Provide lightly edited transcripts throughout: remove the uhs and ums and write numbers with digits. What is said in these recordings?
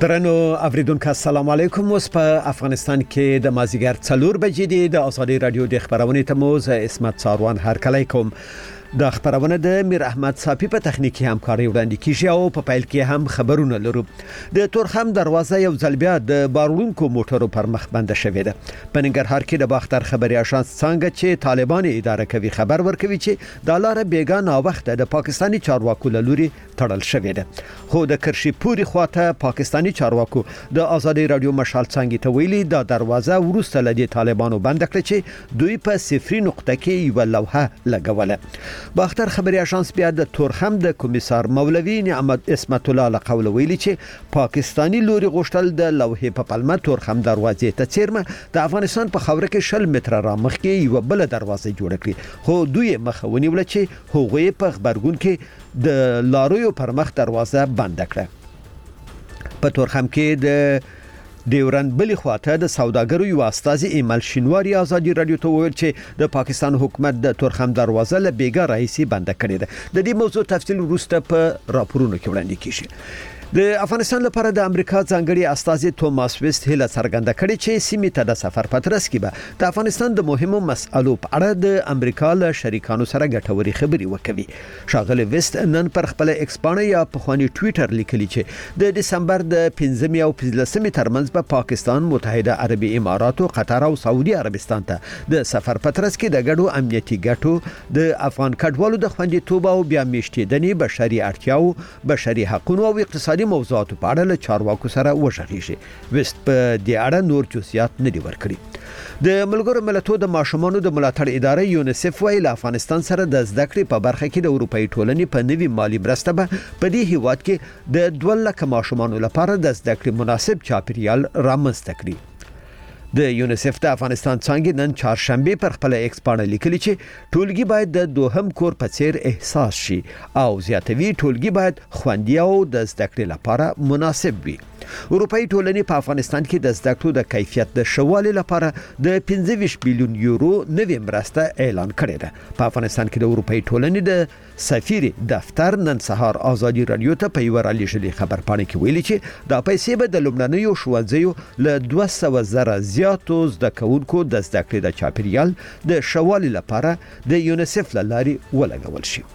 درنو اوریدونکو السلام علیکم. اوس په افغانستان کې د مازیګر 4 بجې د ازادي رادیو د خبرونې تموز اسمت څاروان هرکلی کوم. د خبرونه د میر احمد صافی په تخنیکی همکاري وړاندې کیږي او په پیل کې هم خبرونه لرو. د تورخم دروازه یو ځل بیا د بارونکو موټرو پر مخ بنده شوې ده. په ننګرهار کې د باختر خبري اژانس څنګه چې طالبان اداره کوي خبر ورکوي چې د لار بیګا وخت د پاکستانی چارواکو لوري تړل شوې ده. خو د کرشي پوری خواته پاکستانی چارواکو د ازادي رادیو مشال څنګه ته ویلي د دروازه ورسته لدی طالبانو بند کړ چې دوی په صفري نقطه کې یو لوحه لګوله. باختر خبري اژانس بیا د تورخم د کمیسار مولوی نعمت اسمت الله لقول ویلي چې پاکستانی لوري غوښتل د لوحې په پلمه تورخم دروازې ته چیرمه د افغانستان په خوره کې 100 متره را مخ کې یو بل دروازه جوړ کړي. خو دوی مخاوني ول چې هغوی په خبرګون کې د لارویو پر مخ دروازه بند کړه. په تورخم کې د ډیورند بلی خواته د سوداګرو یو استازي ایمل شینواری ازادي رادیو ته ویل چې د پاکستان حکومت د تورخم دروازه له بیګا رئیسي بند کړې ده. د دې موضوع تفصیل وروسته په راپورونو کې وړاندې کیږي. د افغانستان لپاره د امریکا ځانګړي استازي توماس ویست هله څرګنده کړې چې سیمې ته د سفر پترس کې به د افغانستان د مهمو مسالو په اړه د امریکا له شریکانو سره ګټوري خبري وکوي. شاغله ویست نن پر خپل ایکس باندې یا په خواني ټوئیټر لیکلی چې د دسمبر د 15 او 15 ترمنځ په پاکستان، متحده عربي امارات او قطر او سعودي عربستان ته د سفر پترس کې د ګډو امنیتي ګټو د افغان کډوالو د خوندیتوب او بیا میشتېدنې بشري اړتیاو، بشري حقوقو او اقتصادي موضوعاتو په اړه له چارواکو سره وشغیږي. وست په دې اړه نور جزئیات نه دی ورکړي. د ملګرو ملتونو د ماشومانو د ملاتړ ادارې یونیسف ویل افغانستان سره د زده کړې په برخه کې د اروپאי ټولنې په نوي مالی مرسته به په دې هیواد کې د 2 لک ماشومانو لپاره د زده کړې مناسب چاپیریال رامنځته کړي. د یونیسف د افغانستان څنګه نن چهارشنبه پر خپل ایکس باندې لیکلي چې ټولګي باید د دوهم کور په څیر احساس شي او زیاتوي ټولګي باید خوندي او د زده کړې لپاره مناسب وي. اروپאי ټولنې په افغانستان کې د زده کړو د کیفیت د شوالي لپاره د 25 بیلیون یورو نوې مرسته اعلان کړې ده. په افغانستان کې د اروپאי ټولنې د سفیر دفتر نن سهار ازادي رادیو ته په یو رالیږلي خبر پاڼه کې ویلي چې دا پیسې به د لومړنیو ښوونځیو له 200,000 زیاتو زده کوونکو د زده کړې د چاپیریال د شوالي لپاره د یونیسف لارې ولګول شي.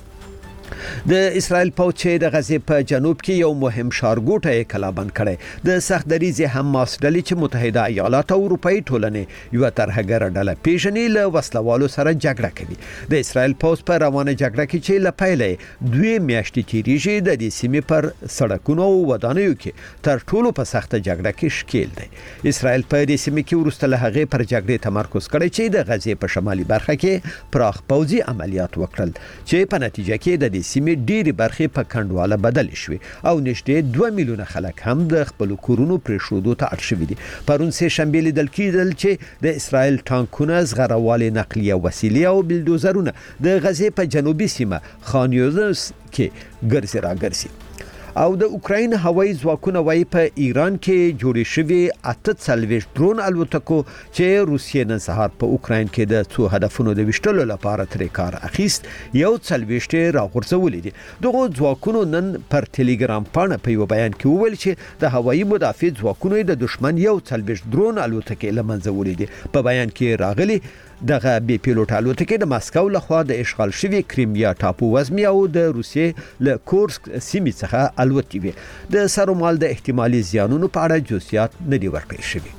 د اسرائیل پوځ چې د غزې په جنوب کې یو مهم ښارګوټه یې کلابند کړی. د سخت دریځ حماس ډلې چې متحده ایالات او اروپאי ټولنې یو ترهګره ډله پیژنې له وسلوالو سره جګړه کوي. د اسرائیل پوځ په روانه جګړه کې چې لپیلې 2 میاشتې تیریږي د دې سیمې پر سړکونو او ودانیو کې تر ټولو په سخته جګړه کې ښکیل دی. اسرائیل په دې سیمې کې ورسته له هغه پر جګړې تمرکز کړی چې د غزې په شمالي برخه کې پراخ پوځي عملیات وکړل چې په نتیجه کې د سیمې ډېری برخې په کندواله بدل شوې او نږدې 2 میلیونه خلک هم د خپل کورونو پرې شودو ته اړ شوي دي. پرون سه شنبه لیدل کېدل چې د اسرائیل ټانکونه، زغروالي نقلیه وسیلې او بلدوزرونه د غزې په جنوبي سیمه خان یونس کې ګرځي را ګرځي. او د اوکراین هوایي ځواکونه وايي په ایران کې جوړې شوې 48 ډرون الوتکو چې روسیې نن سهار په اوکراین کې د څو هدفونو د وشتلو لپاره ترې کار اخیست یو 40 راغورځولې دي. دغه ځواکونو نن پر ټلګرام باندې په یو بیان کې وویل چې د هوایي مدافع ځواکونو د دشمن یو 40 ډرون الوتکې لمنځه وړي دي. په بیان کې راغلي دغه بي پیلوټ الوتکې د ماسکو لخوا د اشغال شوی کریمیا ټاپو وزمي او د روسیې له کورسک سیمې څخه الوتي وي. د سرومال د احتمالي زیانونو په اړه جزئیات نه دي ورکړل شوي.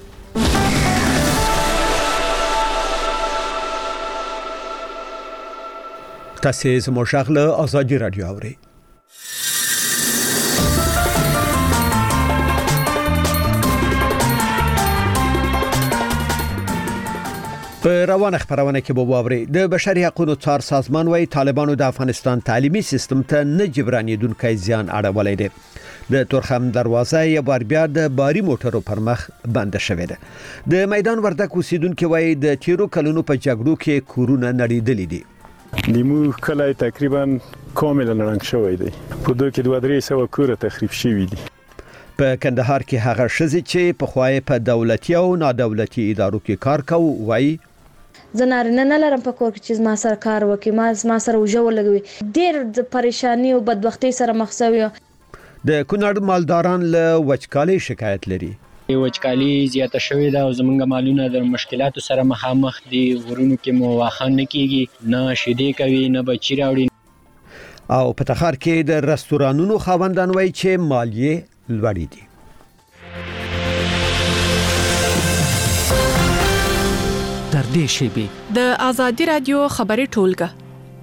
تاسو زموږ غږ ازادي رادیو اورئ. په روانه خبرونه کې به واوري د بشري حقوقو څار سازمان وايي طالبانو د افغانستان تعلیمي سیستم ته نه جبرانیدونکو زیان اړولې ده. د تورخم دروازه یې بار بیا د باري موټرو پر مخ بند شوې ده. د میدان وردک اوسیدونکو وايي د تیرو کلونو په جګړو کې کورونه نړیدلې دي. لیمو کلی تقریبا کاملا رنګ شوی دی. په دوی کې 200 کور تخریب شوی دي. په کندهار کې هغه شزي چې په خوای په دولتي او نادولتي ادارو کې کار کوي وايي زنارینه نه لرم په کور کې چې ما سره کار وکي، ما سره وجو لګوي، ډېر د پریشانی او بدبختی سره مخ شوی. د کونړ مالداران له وچکالۍ شکایت لري. وچکالي زیاته شوې ده او زمونږ مالونه د مشکلاتو سره مخامخ دي. غرونو کې مو واخه نه کیږي، نه شیدې کوي، نه بچی راوړي. او په تخار کې د رستورانونو خاوندان وایي چې مالیه لوړې دي. تر دې شیبې د آزادي رادیو خبري ټولګه.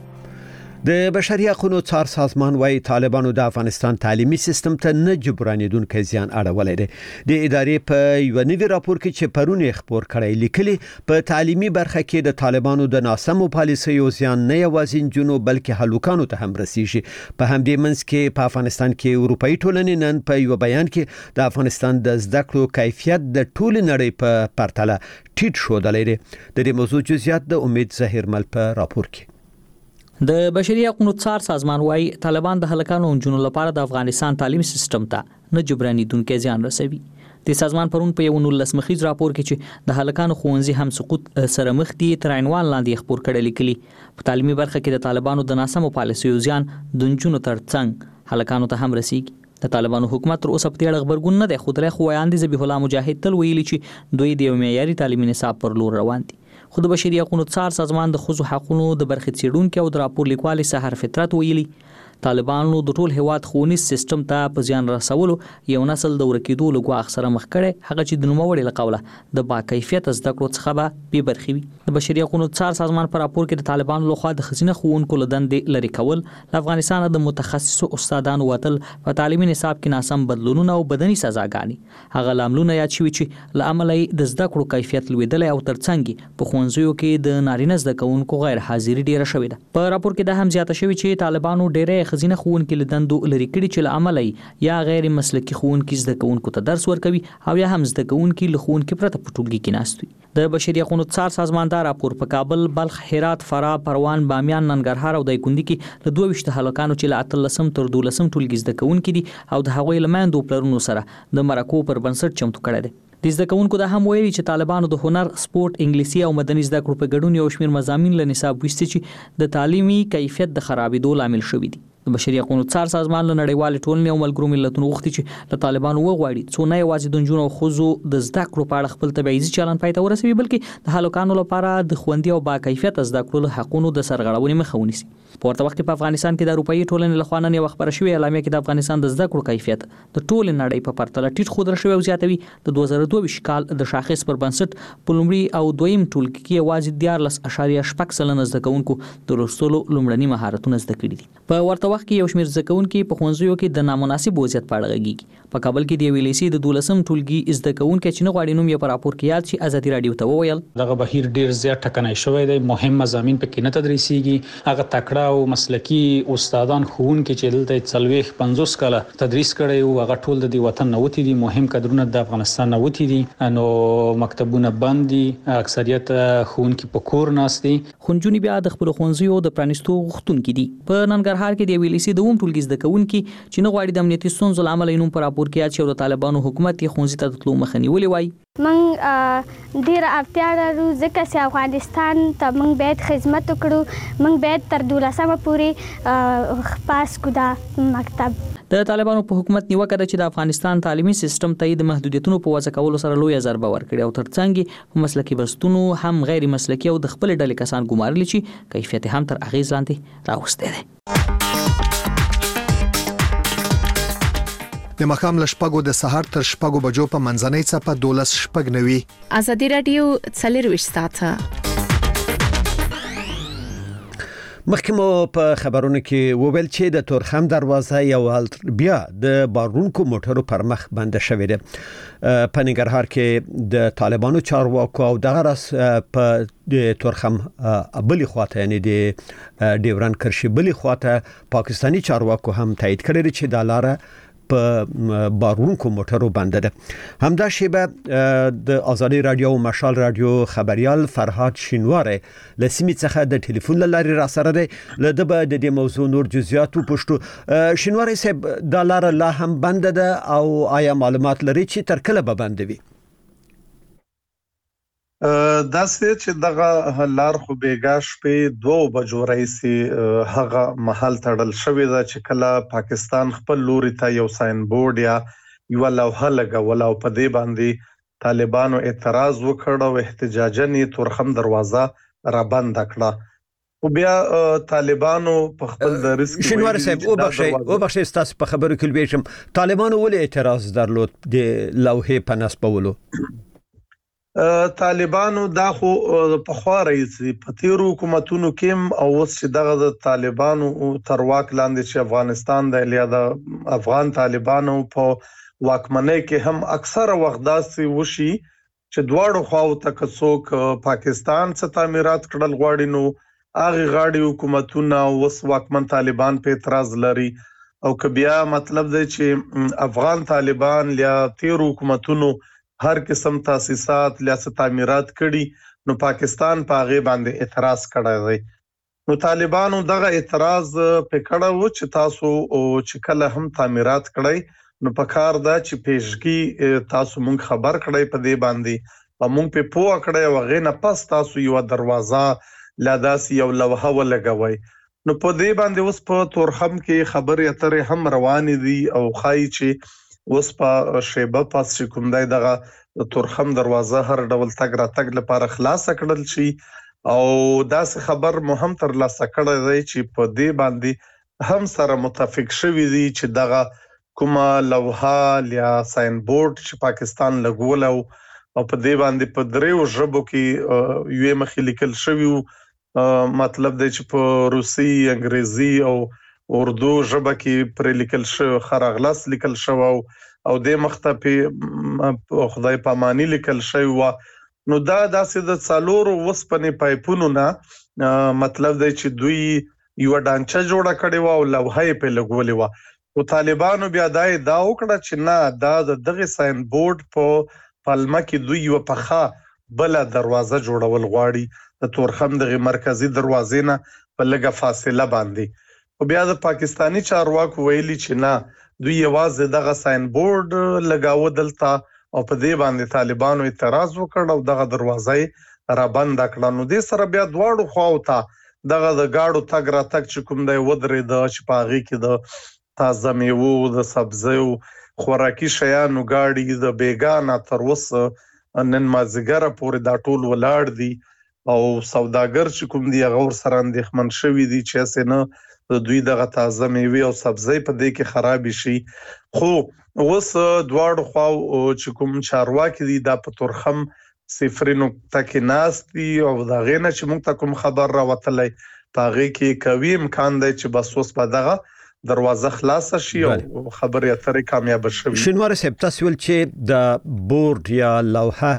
د بشري حقوقو څار سازمان وايي طالبانو د افغانستان تعلیمي سیستم ته نه جبرانیدونکو زیان اړولې ده. د ادارې په یو نوي راپور کې چې پرون خبر کړی لیکلي په تعلیمي برخه کې د طالبانو د ناسمو پالیسیو زیان نه یوازې جنو بلکې هلوکانو ته هم رسیږي. په همدې منځ کې په افغانستان کې اروپאי ټولنې نن په یو بیان کې د افغانستان د زده کړو کیفیت د ټول نړۍ په پرتله ټیټ شوه. د دې موضوع جزئیات د امید ظاهرمل په راپور کې. د بشري حقوقو څار سازمان وايي طالبان د هلکانو او نجونو لپاره د افغانستان تعلیمي سیستم ته نه جبرانیدونکو زیان رسوي. د سازمان پرون په یو 19 مخیز راپور کې چې د هلکانو ښوونځي هم سقوط سره مخ دي تر عنوان لاندې خبر کړي لیکلي په تعلیمي برخه کې د طالبانو د ناسمو پالیسیو زیان د نجونو ترڅنګ هلکانو ته هم رسیږي. د طالبانو حکومت تر اوسه په دې اړه خبرګون نه دی، خو درې خو وایاندې ذبیح الله مجاهد تل ویلي چې دوی د معیاري تعلیمي نصاب پر لور روان دي. خو د بشري حقوقو څار سازمان د ښځو حقوقو د برخې څېړونکو او د راپور لیکوال سحر فطرت ویلي طالبانو د ټول هواد ښوونیز سیستم ته په زیان رسولو یو نسل د ورکیدو لګوا اخسره مخ کړي، هغه چې د نوموړي لقوله د با کیفیت زده کړو څخه به بې برخې وي. د بشري حقوقو څار سازمان پر راپور کې د طالبانو لخوا د ښځینه ښوونکو له دندې لرې کول، له افغانستان د متخصصو استادانو وتل، په تعلیمي نصاب کې ناسم بدلونونه او بدني سزاګانې هغه لاملونه یاد شوي چې له امله د زده کړو کیفیت لوړېدلی او ترڅنګ په ښوونځیو کې د نارینه زده کوونکو غیر حاضري ډیره شوې ده. په راپور کې دا هم زیاته شوې چې طالبانو ډېرې ښځینه ښوونکي له دندو لرې کړي چې له امله یا غیر مسلکي ښوونکي زده کوونکو ته درس ورکوي او یا هم زده کوونکي له ښوونکي پرته په ټولګي کې ناست وي. د بشري حقوقو څار سازمان دا راپور په کابل، بلخ، هرات، فراه، پروان، بامیان، ننګرهار او دایکنډي کې له 22 هلکانو چې له 13 تر 12 ټولګي زده کوونکي دي او د هغوی له میندو پلرونو سره د مرکو پر بنسټ چمتو کړی دی. د زده کوونکو دا هم ویلي چې طالبانو د هنر، سپورت، انګلیسي او مدني زده کړو په ګډون یو شمېر مضامین له نصاب ویستي چې د تعلیمي کیفیت د خرابېدو لامل شوي دي. د بشري حقوقو څار سازمان له نړیوال ټولنې او ملګرو ملتونو غوښتي چې له طالبانو وغواړي څو نه یوازې د نجونو او ښځو د زده کړو په اړه خپل تبعیضي چلند پای ته ورسوي، بلکې د هلکانو لپاره د خوندي او با کیفیت زده کړو له حقونو د سرغړونې مخه ونیسي. په ورته وخت کې په افغانستان کې د اروپאי ټولنې لخوا نن یو خبره شوې اعلامیه کې د افغانستان د زده کړو کیفیت د ټول نړۍ په پرتله ټیټ ښودل شوی او زیاتوي. د 2022 کال د شاخص پر بنسټ په لومړي او دویم ټولګي کې یوازې 14.6% زده کوونکو د لوستلو لومړني مهارتونه زده کړي دي. په ورته وخت کې یو شمېر زده کوونکي په ښوونځیو کې د نامناسب وضعیت په اړه غږیږي. په کابل کې د ویلیسي د 12 ټولګي زده کوونکي چې نه غواړي نوم یې په راپور کې یاد شي آزادي رادیو ته وویل دغه بهیر ډیر زیات ټکنۍ شوی دی، مهم مضامین پکې نه تدریسيږي. هغه تکړه او مسلکي استادان ښوونکي چې دلته 40-50 کاله تدریس کړي او هغه ټول د وطن نه وتی دي، مهم کادرونه د افغانستان نه وتی دي، نو مکتبونه بند دي، اکثریت ښوونکي په کور ناست دي. خونجونی بیا د خپل ښوونځیو د پرانیستو غوښتونکي دي. په ننګرهار کې د ویلیسي د ټولګي زده کوونکي چې نه غواړي د امنیتي ستونزو له امله نوم په راپور کې یاد شي او د طالبانو حکومت یې ښوونځي ته د تلو مخه نیولې وایي. موږ ډیر اړتیا لرو ځکه چې افغانستان ته موږ باید خدمت وکړو، موږ باید تر 12مه پورې پاس کړو دا مکتب. د طالبانو په حکومت نیوکه ده چې د افغانستان تعلیمي سیستم ته د محدودیتونو په وضع کولو سره لوی ضربه ورکړي او ترڅنګ په مسلکي بستونو هم غیر مسلکي او د خپل ډلې کسان ګمارلي چې کیفیت هم تر اغیز لاندې راوستی دی. د مخام لشپګو د سحر تر شپګو بجو په منځنۍ څپه 12:09 آزادي رادیو 24 ساعته. مخکمو په خبرونو کې وویل چې د تورخم دروازه یو بیا د بارونکو موټرو پر مخ بند شوې ده. په ننګرهار کې د طالبانو چارواکو او دغه راس په د تورخم بلی خواته یعنی د ډیورن کرشي بلی خواته پاکستانی چارواکو هم تایید کړی چې د لاره په بارونکو موټرو بند ده. همدا شیبه د آزادي رادیو او مشال رادیو خبريال فرهاد شینواره لسمی څخه د ټلیفون لاري را سره ده. لده به د دې موضوع نور جزئیات پښتو شینواره صاحب د لاره لا هم بند ده او آیا معلومات لري چې تر کله به بند وي؟ دا چې دغه لار خو بیګا شپې 2 بجو رئیسي هغه محل تړل شوې ده چې کله پاکستان خپل لوري ته یو ساين بورډ یا یو لوحه لګول او په دې باندې طالبانو اعتراض وکړ او احتجاجاً تورخم دروازه را بند کړه او بیا طالبانو په خپل د ریسک شنوار صاحب او بخښي تاسو په خبرو کې ویشم طالبانو ولې اعتراض درلود د لوحه په نسبولو طالبانو دا خو په خوا رئیسي په تیرو حکومتونو کې او اوس چې دغه د طالبانو تر واک لاندې چې افغانستان د الیا د افغان طالبانو په واکمنۍ کې هم اکثره وخت داسې وشي چې دواړو خواو ته څوک پاکستان څخه تعمیرات کړل غواړي نو هغه غاړي حکومتونه اوس واکمن طالبان په اعتراض لري او کبیا مطلب دی چې افغان طالبان یا تیرو حکومتونو هر قسم تاسیسات لیاسه تعمیرات کړي نو پاکستان په هغه باندې اعتراض کړی دی نو طالبانو دغه اعتراض په کړه و چې تاسو چې کله هم تعمیرات کړی نو په کار دا چې پیشګي تاسو مونږ خبر کړی په دې باندې او مونږ په پوه کړی او غینه پس تاسو یو دروازه لا داسې یو لوحه ولګوي نو په دې باندې اوس په تورخم کې خبرې اترې هم روان دي او خای چې اوس په شیبه پاس کوم دای دغه تورخم دروازه هر ډول تګ را تګ لپاره خلاص کړل شي او داسې خبر مهم تر لاسه کړی دی چې په دې باندې هم سره متفق شوی دي چې دغه کومه لوحه یا ساين بورډ چې پاکستان لګول او په دې باندې په دریو ژبو کې یو مخې لیکل شوی مطلب دی چې په روسي انګریزي او اردو ژبه کې پر لیکل شو خرغلس لیکل شو او د مخته په خدای پامانی لیکل شوی و نو دا داسې د څالورو وسپنې پایپونو نه مطلب دی چې دوی یو ډانچه جوړه کړې و او لوحه په لګولې و او طالبانو بیا دا وکړه چې نه دا دغه ساين بورډ په پالما کې دوی یو پخا بل دروازه جوړول غواړي د تورخم دغه مرکزی دروازې نه په لږه فاصله باندې او بیا د پاکستانی چارواکو ویلي چې نه دوی یوازې دغه ساين بورډ لګاو دلته او په دې باندې طالبانو اعتراض وکړ او دغه دروازه را بند کړه نو دې سره بیا دواړو خواو ته دغه د گاډو تګ را تګ چې کوم دی ودرې د چپاغي کې د تازه میوه د سبزیو خوراکي شیانو گاډي د بیگانه تر وسه نن مازیګر پورې دا ټول ولاړ دي او سوداګر چې کوم دی غور سره اندېښمن شوی دي چې اسنه دوی دغه تازه میوه او سبزی په دې کې خراب شي خو اوس دواړو خواو چې کوم چارواکي دي د پتورخم صفر نقطه کې ناستي او دا غینه چې موږ ته کوم خبر راوتلای پاغه کې کوي امکان دی چې بس اوس په دغه دروازه خلاص شي او خبرې اترې کامیاب شي شنوار صاحب تاسو ول چې د بورډ یا لوحه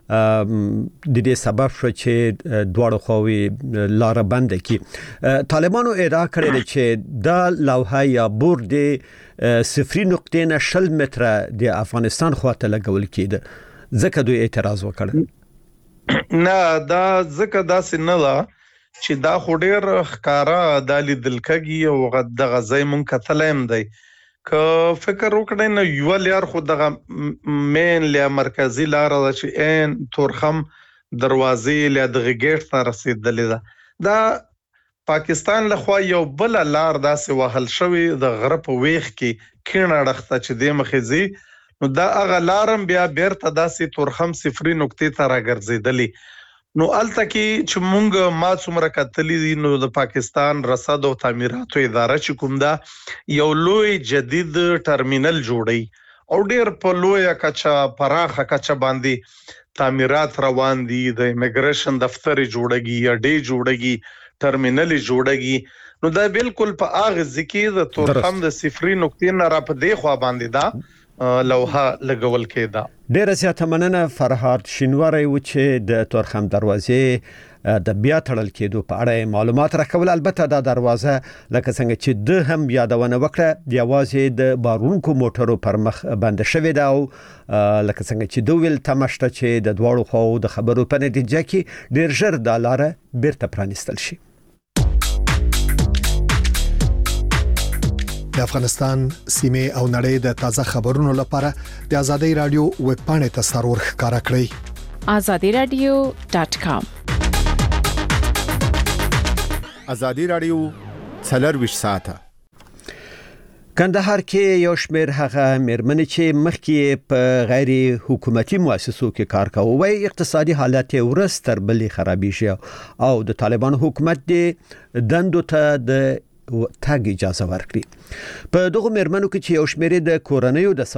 د دې سبب شو چې دواړو خواوې لار بند کی طالبانو ادعا کړې چې دا لوحه یا بورډ صفر نقطه نه 0 متره د افغانستان خواته لګول کېده ځکه دوی اعتراض وکړ نه دا ځکه داسې نه ده چې دا خو ډیر ښکارا د لیدلکږي او د غزای مونږ کتلم دی که فکر وکړئ نو یو لار خو دغه مین لیا مرکزی لار د چې ان تورخم دروازې لیا د گیټ ته رسیدلې ده دا پاکستان لخوا یو بل لار داسې وهل شوی د غرب ویخ کې کینه ډخته چې د مخزي نو دا هغه لارم بیا بیرته داسې تورخم صفر نقطه ته راګرځیدلې نو الته کې چې مونږ ما څومره کتلې دي نو د پاکستان رصد او تعمیراتو اداره چې کوم دا یو لوی جدید ټرمینل جوړي او ډیر په لوی کچا پراخه کچا باندې تعمیرات روان دي د ایمیګریشن دفتر جوړږي یا ډی جوړږي ټرمینل جوړږي نو دا بالکل په اغه ځکه د تورخم د صفر نقطه نه را په دی خو باندې دا لوحه لګول کېده ډیره زیاته مننه فرهاد شینواری و چې د تورخم دروازې د بیا تړل کېدو په اړه معلومات راکول البته دا دروازه لکه څنګه چې د هم یادونه وکړه یوازې د بارونکو موټرو پر مخ بند شوې ده او لکه څنګه چې دویل تمشته چې د دواړو خواو د خبرو په نتیجه کې ډیر ژر د لارې بیرته پرانیستل شي د افغانستان سیمه او نړۍ د تازه خبرونو لپاره د آزادۍ رادیو ویب پاڼې ته سرور ښکارا کړئ azadiradio.com. ازادي رادیو 24 ساعته. کندهار کې یو شمېر هغه مېرمنې چې مخکې په غیر حکومتي مؤسسو کې کار کاوه وای اقتصادي حالت یې ورځ تر بلې خرابې شي او د طالبان حکومت د دندو ته د تاګ اجازه ورکړي. په دغه مېرمنو کې چې یو شمېر د کورنیو د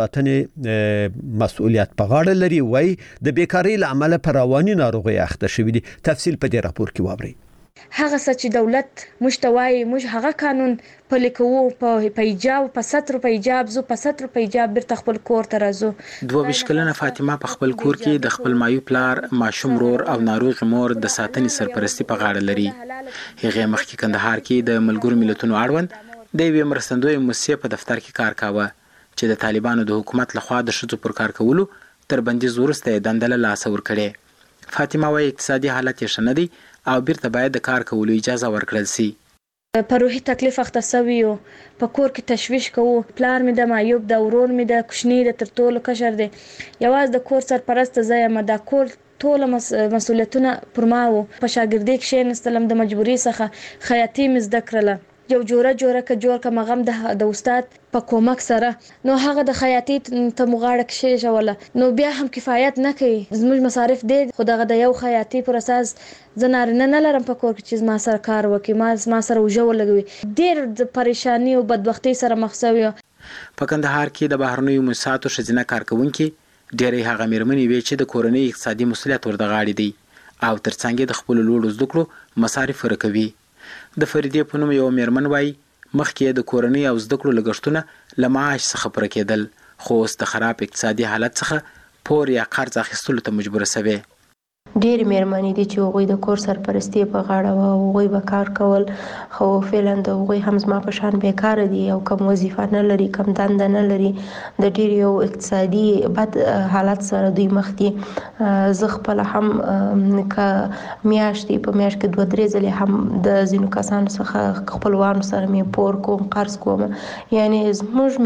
ساتنې مسؤلیت په غاړه لري وای د بیکاری لامل پر رواني ناروغي اخته شوې دي. تفصیل په دې راپور کې واورئ. هغه چې دولت مشتوي موږ هغه قانون پلي کوو په ایجاب په 70 په ایجاب زو په 70 په ایجاب بیرته خپل کور ته راځو. 22 کلنه فاطمه په خپل کور کې د خپل مایو پلار ماشوم رور او ناروغ مور د ساتنې سرپرستی په غاړه لري. هغه مخکې کندهار کې د ملګرو ملتونو اړوند د یوې مرستندوی موسسې په دفتر کې کار کاوه چې د طالبانو د حکومت لخوا د شذو پر کار کولو تر بندیز وروسته دندله لاس ور کړې. فاطمه وايي اقتصادي حالت یې ښه نه دی او بیرته باید د کار کولو اجازه ورکړل شي. په روحي تکلیف اخته سوي او په کور کې تشویش کوو. پلار مې د معیوب د ورور مې د کوشنی د ترټولو کشر دی. یواز د کور سرپرست زایم د کور ټول مسؤلیتونه پر ما وو. په شاګردۍ کې نستلم د مجبوري څخه خیاطي مې زده کړله. یو جوړه کا مغم د استاد په کومک سره نو هغه د خیاطي ته مغاړه کې شوله نو بیا هم کفایت نه کوي. زموږ مصارف دي خو دغه د یو خیاطي پر اساس زنارنه نه لرم په کور کې چې ما سره کار وکي ما سره وجو لګوي. ډېر د پریشانی او بدبختی سره مخ شوی. په کندهار کې د بهرنیو مساتو شزینه کارکونکي ډېرې هغه مېرمنې وی چې د کورنۍ اقتصادي مسؤلیت ورته غاړي دي او ترڅنګ د خپل لوړو زده کړو مصارف ورکوي. د فریدې په نوم یو مېرمن وای مخکې د کورنۍ او زده کړو لګښتونه له معاش څخه پر کېدل خو اوس د خراب اقتصادي حالت څخه پور یا قرض اخیستلو ته مجبور شوي. ډېر مېرمنې دي چې هغوی د کور سرپرستی په غاړه و هغوی به کار کول خو فعلا د هغوی هم زما په شان بیکاره دي او کم وظیفه نه لري کم دنده نه لري. د ډېر یو اقتصادي بد حالت سره دوی مخ دي. زه خپل هم که میاشتې په میاشت کې 2-3 ځلې هم د ځینو کسانو څخه خپلوانو سره مې پور کوم قرض کوم. یعنی زموږ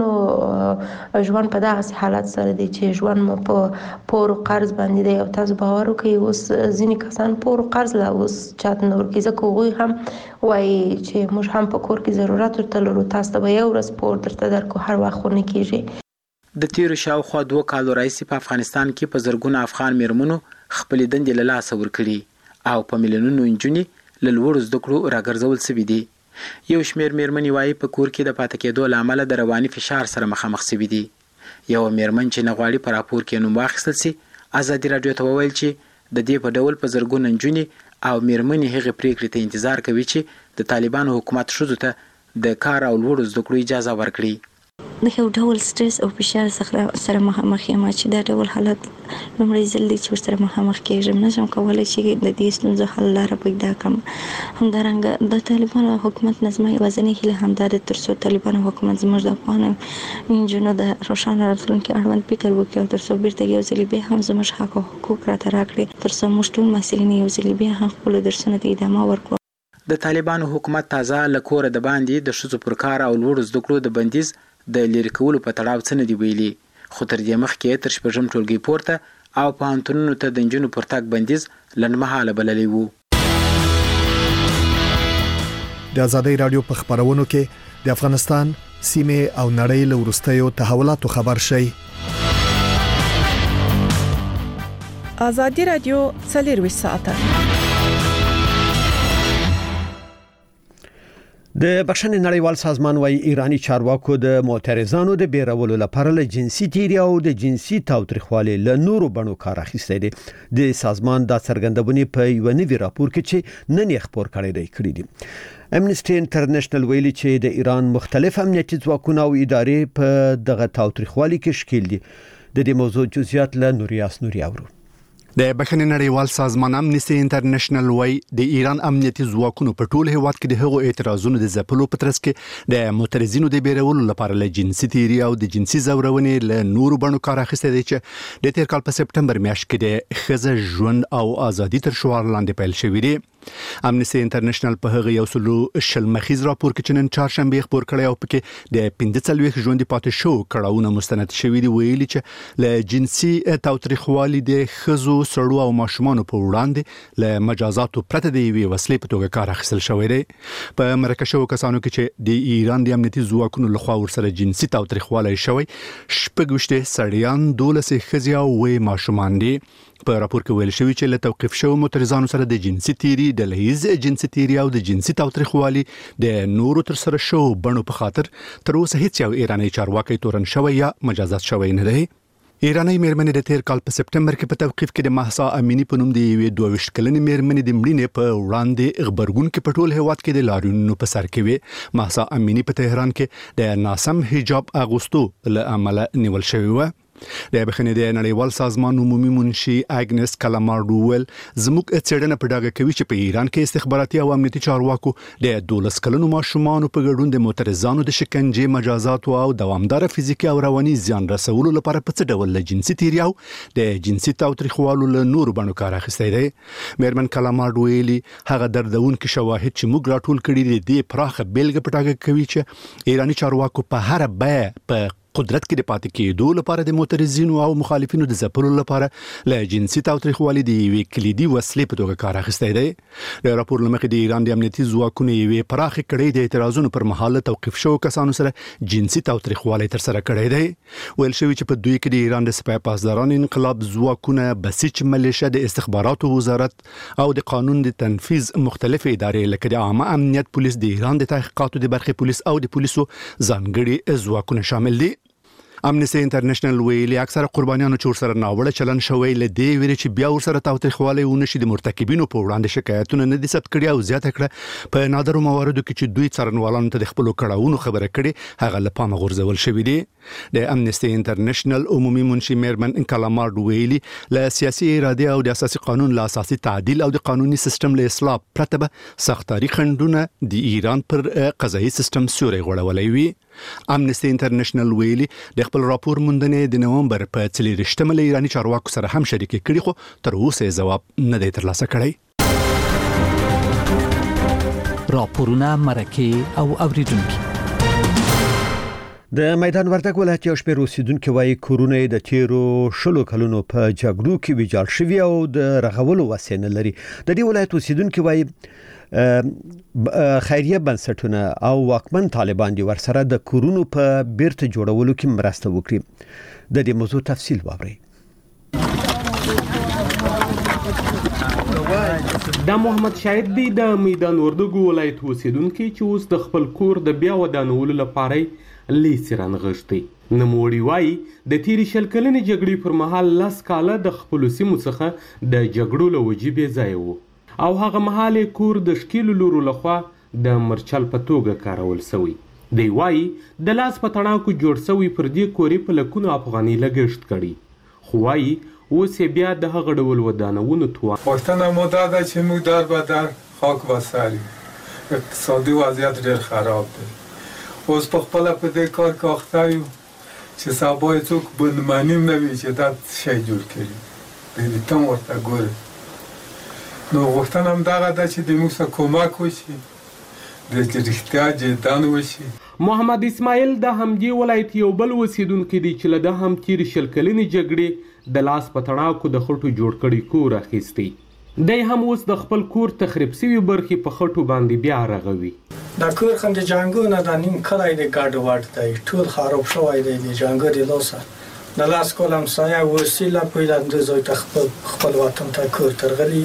مېرمنو ژوند په دغسې حالت سره دی چې ژوند مو په پور قرض باندې دی او تاسو باور کې اوس ځینې کسان پور قرض لا اوس چاته نور کې ځکه هغوی هم وایي چې موږ هم په کور کې ضرورت ورته لرو تاسو ته به یو ورځ پور درته درکو هر وخت خو نه کېږي. د تیرو شاوخوا 2 کالو راهیسې په افغانستان کې په زرګونه افغان مېرمنو خپلې دندې له لاسه ورکړي او په میلیونونو نجونې له لوړو زده کړو راګرځول شوي دي. یو شمېر مېرمنې وایي په کور کې د پاتې کېدو له امله د رواني فشار سره مخامخ شوي دي. یو مېرمن چې نه غواړي په راپور کې نوم واخیستل شي ازادي راډیو ته وویل چې د دې په ډول په زرګونه نجونې او مېرمنې هغې پریکړې ته انتظار کوي چې د طالبانو حکومت ښځو ته د کار او لوړو زده کړو اجازه ورکړي. د یو ډول سټرس او فشار سره مخامخ یم چې دا ډول حالت لومړی ځل دی چې ورسره مخامخ کېږم. نشم کولی چې د دې ستونزو حل لاره پیدا کړم. همدارنګه د طالبانو حکومت نه زما یوازینۍ هیله همدا ده تر څو طالبانو حکومت زموږ د افغان نجونو د روښانه راتلونکي اړوند فکر وکړي او تر څو بیرته یو ځل بیا هم زموږ حق او حقوق راته راکړي تر څو موږ ټول محصلین یو ځل بیا هم خپلو درسونو ته ادامه ورکړو. د طالبانو حکومت تازه له کوره د باندې د ښځو پر کار او لوړو زده کړو د بندیز د لرې کولو په تړاو څه نه دي ویلي خو تر دې مخکې تر 6 ټولګي پورته او پوهنتونونو ته د نجونو پر تګ بندیز لنډمهاله بللی وو. د ازادي رادیو په خبرونو کې د افغانستان سیمه او نړۍ له وروستیو تحولاتو خبر شي. ازادي رادیو 24 ساعته. د بخښنې نړیوال سازمان وايي ایرانی چارواکو د معترضانو د بیرولو لپاره له جنسي تیری او د جنسي تاوتریخوالي له نورو بڼو کار اخیستی دی. د سازمان د څرګندونې په یو نوي راپور کې چې نن یې خبر کړی دی. امنیسټي انټرنیشنل ویلي چې د ایران مختلف امنیتي ځواکونه او ادارې په دغه تاوتریخوالي کې شکیل دي. د دې موضوع جزئیات له نوریاس نوري اورو. د بخښنې نړیوال سازمان امنیسټي انټرنیشنل وايي د ایران امنیتي ځواکونو په ټول هیواد کې د هغو اعتراضونو د ځپلو په ترڅ کې د معترضینو د بیرولو لپاره له جنسي تیری او د جنسي زورونې له نورو بڼو کار اخیستی دی چې د تیر کال په سپټمبر میاشت کې د ښځه ژوند او ازادي تر شعار لاندې پیل شوی دی. امنیستي انټرنیشنل په هغه یو سلو شل مخیز راپور کې چنن چهارشنبه خبر کړی او پکې د 15 ژوند پاتې شو کړهونه مستند شوی دی ویلي چې له جنسي تاوتریخوالي د خزو سړو او ماشومان په وړاندې له مجازاتو پرته دی وی وسلې په توګه کار اخیستل شوی دی په مرکه کسانو کې چې د ایران د امنیتي ځواکونو لخوا ورسره جنسي تاوتریخوالی شوی شپږ سړیان 12 ښځې او 8 ماشومان دي په راپور کې ویل شوی چې له توقيف شو معترضانو سره د جنسي تیری د لهیز جنسي تیری او د جنسي تاوتریخوالي د نورو تر سره شو بڼو په خاطر تر اوسه هیڅ یو ایرانی چارواکي تورن شوی یا مجازات شوی نه دی ایرانی مېرمنې د تیر کال په سپټمبر کې په توقيف کې د مهسا امینی په نوم دی 22 کلنې مېرمنې د مړینې په وړاندې خبرګون کې په ټول هیواد کې د لاریونونو په سر کې وي مهسا امینی په تهران کې د ناسم حجاب اغوستو له امله نیول شوی و د بخنې د نړیوال سازمان عمومي منشي اګنس کلاماردوول زموږ څېړنه په ډاګه کوي چې په ایران کې استخباراتي او امنیتي چارواکو د 12 کلنو ماشومان په ګډون د معترضانو د شکنجې مجازات او دوامدار فزیکي او رواني زیان رسولو لپاره په څه ډول له جنسي تیری او د جنسي تاوتریخوالو له نور بڼو کار اخیستی دی مېرمن کلاماردوول هغه دردونکو شواهد چې موږ راټول کړي دي پراخه بیلګه په ډاګه کوي چې ایرانی چارواکو په هر بیه په قدرت کې د پاتې کېدو لپاره د معترضینو او مخالفینو د ځپلو لپاره له جنسي تاوتریخوالي د یوې کلیدي وسلې په توګه کار اخیستی دی د راپور له مخې د ایران د امنیتي ځواکونو یوې پراخې کړۍ د اعتراضونو پر مهال توقيف شو کسانو سره جنسي تاوتریخوالي ترسره کړی دی ویل شوی چې په دوی کې د ایران د سپاه پاسداران انقلاب ځواکونه بسیج ملیشه د استخباراتو وزارت او د قانون د تنفيذ مختلف ادارې لکه د عامه امنیت پولیس د ایران د تحقیقاتو د برخې پولیس او د پولیسو ځانګړي ځواکونه شامل دي امنیستي انټرنیشنل ویلي اکثره قربانیانو چې سره ناوړه چلن شوی لدی ویل چې بیا ورسره تاوتریخوالی ونشي د مرتکبینو په وړاندې شکایتونه نه دي ثبت کړي او زیاته کړه په نادرو مواردو کې چې دوی څارنوالانو ته د خپل کړهونو خبره کړي هغه له پامه غورځول شوی دی د امنیستي انټرنیشنل عمومي منشي مېرمن کلامارد ویلي له سیاسي اراده او د اساسي قانون له اساسي تعدیل او د قانوني سیستم له اصلاح پرته به سختاري خندونه د ایران پر قضایي سیستم سوري غوړولې وي امنیستي انټرنیشنل ویلي د خپل راپور موندنې د نومبر په 30 له ایرانی چارواکو سره هم شریک کړي خو تر اوسه جواب نه دی ترلاسه کړی راپورونه مرکه او اوریدونکو د میدان وردګ ولایت یو شمېر اوسیدونکو وايي کورونه د تیرو شلو کلونو په جګړو کې ویجاړ شوي او د رغولو وسې نه لري د دې ولایت اوسیدونکو وايي خیریه بنسټونه او واکمن طالبان دي ورسره د کورونو په بیرته جوړولو کې مرسته وکړي د دې موضوع تفصیل واورئ دا محمد شاهد دی د میدان وردګ ولایت اوسیدونکو چې اوس د خپل کور د بیا ودانولو لپاره لیسران غشتي نموړي وای د تیری شل کلنې جګړې پر مهال لاس کاله د خپل سیمو څخه د جګړو له وجې بې ځای وو او هغه مهال کور د شکیلو لورو لخوا د مرچل په توګه کارول شوی دی وای د لاس په تڼاکو جوړ شوی پر دې کورې په لکونو افغاني لګښت کړي خو وای اوس بیا د هغه ډول ودانونو توان پښتنه موده ده چې موږ در بدر خاک وساري اقتصادي وضعیت ډېر خراب دی اوس په خپل په دې کار کې اخته یو چې سبا څوک بندمنی نه وي چې دا شی جوړ کړي دې ته ورته ګوري نو وختونه هم دغه ده چې د موږ سره کومک وشي د رښتیا جدان وشي محمد اسماعیل د همدې ولایت یو بل اوسیدونکی دی چې له د هم تیر شل کلنې جګړې د لاس په تڼاکو د خټو جوړ کړي کور اخیستی دی هم اوس د خپل کور تخریب شوي برخې په خټو باندې بیا رغوي دا کور هم د جنګو نه د نیم کلی د ګډ وډ دی ټول خراب شوی دی د جنګ د لاسه د لاس کولم سایه وسیله پیدا د زوی خپل وطن ته کور ترغلی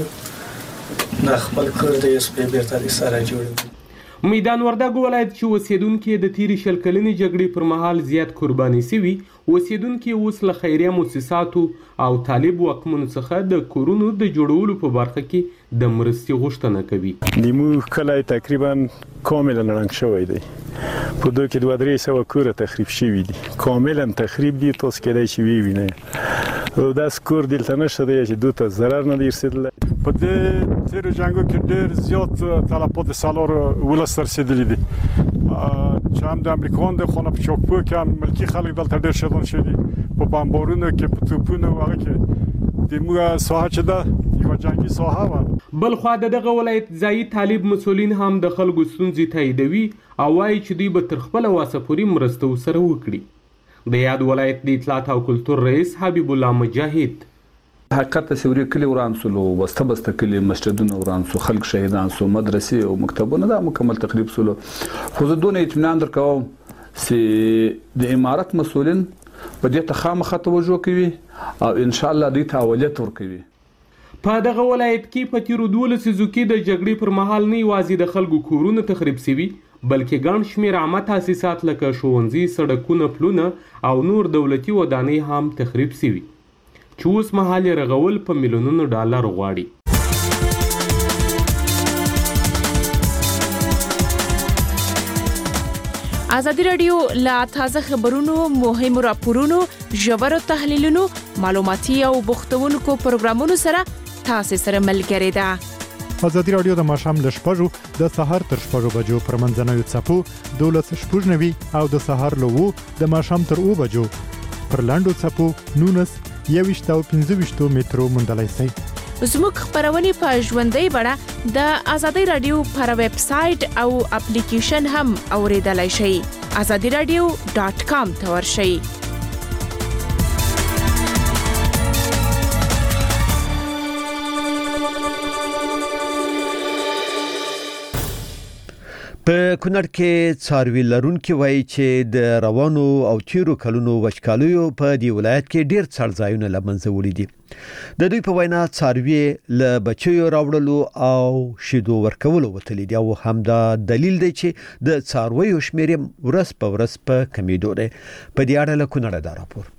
نه خپل کور د اس پی بیرته سره جوړ میدان وردګ ولایت چې اوسیدونکو د تیری شل کلنې جګړې پر مهال زیات قرباني شوي اوسیدونکو اوس له خیریه مؤسساتو او طالب واکمنو څخه د کورونو د جوړولو په برخه کې د مرستې غوښتنه کوي نیمو کلی تقریبا کاملا نړنګ شوی دی په دوی کې 200 کور تخریب شوي دي کاملا تخریب دي تاسو کېدای شي وینئ او دا سکور دلته نشته دی چې دوی ته ضرر نه دی رسیدلی په دې تیر جنگو کې ډېر زیات طلبات سالار ولس رسیدلی دي چې هم د امریکا د خونه په چوکپو کې هم ملکی خلک دلته ډېر شدون شوي په بمبارونو کې په توپونو هغه کې د موږ ساحه چې ده یو جنگي ساحه و بل خو دغه ولایت ځایي طالب مسولین هم د خلکو ستونزې تاییدوي او وایي چې دوی به تر خپل واسه پورې مرسته سره وکړي. د یاد ولایت د اطلاعات او کلتور رئیس حبیب الله مجاهد حقیقت سوري کلی وران سولو بسته کلی مسجدونه وران سو خلک شهیدان سو مدرسې او مکتبونه دا مکمل تقریب سولو. خو زه دونه اطمینان درکوم چې د امارت مسولین په دې ته خامخا توجه کوي او ان شاء الله دوی ته اولویت ورکوي. په دغه ولایت کې په تیرو 12 لسیزو کې د جګړې پر مهال نه یوازې د خلکو کورونه تخریب شوي بلکې ګڼ شمېر عامه تاسیسات لکه ښوونځي، سړکونه، پلونه او نور دولتي ودانۍ هم تخریب شوي چې اوس مهال یې رغول په میلیونونو ډالر غواړي. ازادي راډیو لا تازه خبرونو، مهمو راپورونو، ژورو تحلیلونو، معلوماتي او بوختونکو پروګرامونو سره تاسو سره ملګری ده. ازادي راډیو د ماښام ل 6:00 د سهار تر 6:00 بجو پر منځنوي چپو 12:90 او د سهار له 2 د ماښام تر 2 بجو پر لاندو چپو 19 او 15 مترو مندلای سي. زموږ خبرونه په ژوندۍ بڼه د ازادي راډیو پر ویب سټ او اپلیکیشن هم اوریدلای شئ. azadiradio.com ته ورشئ. په کونړ کې څاروي لرونکي وایي چې د روانو او تیرو کلونو وچکالیو په دی ولایت کې ډیر څړځایونه لمنځه وړي دي. د دوی په وینا څاروي له بچیو راوړلو او شیدو ورکولو وتلی دي او همدا دلیل دی چې د څارویو شمیر ورځ په ورځ په کمیدو دی. په دې اړه له کونړ دا راپور.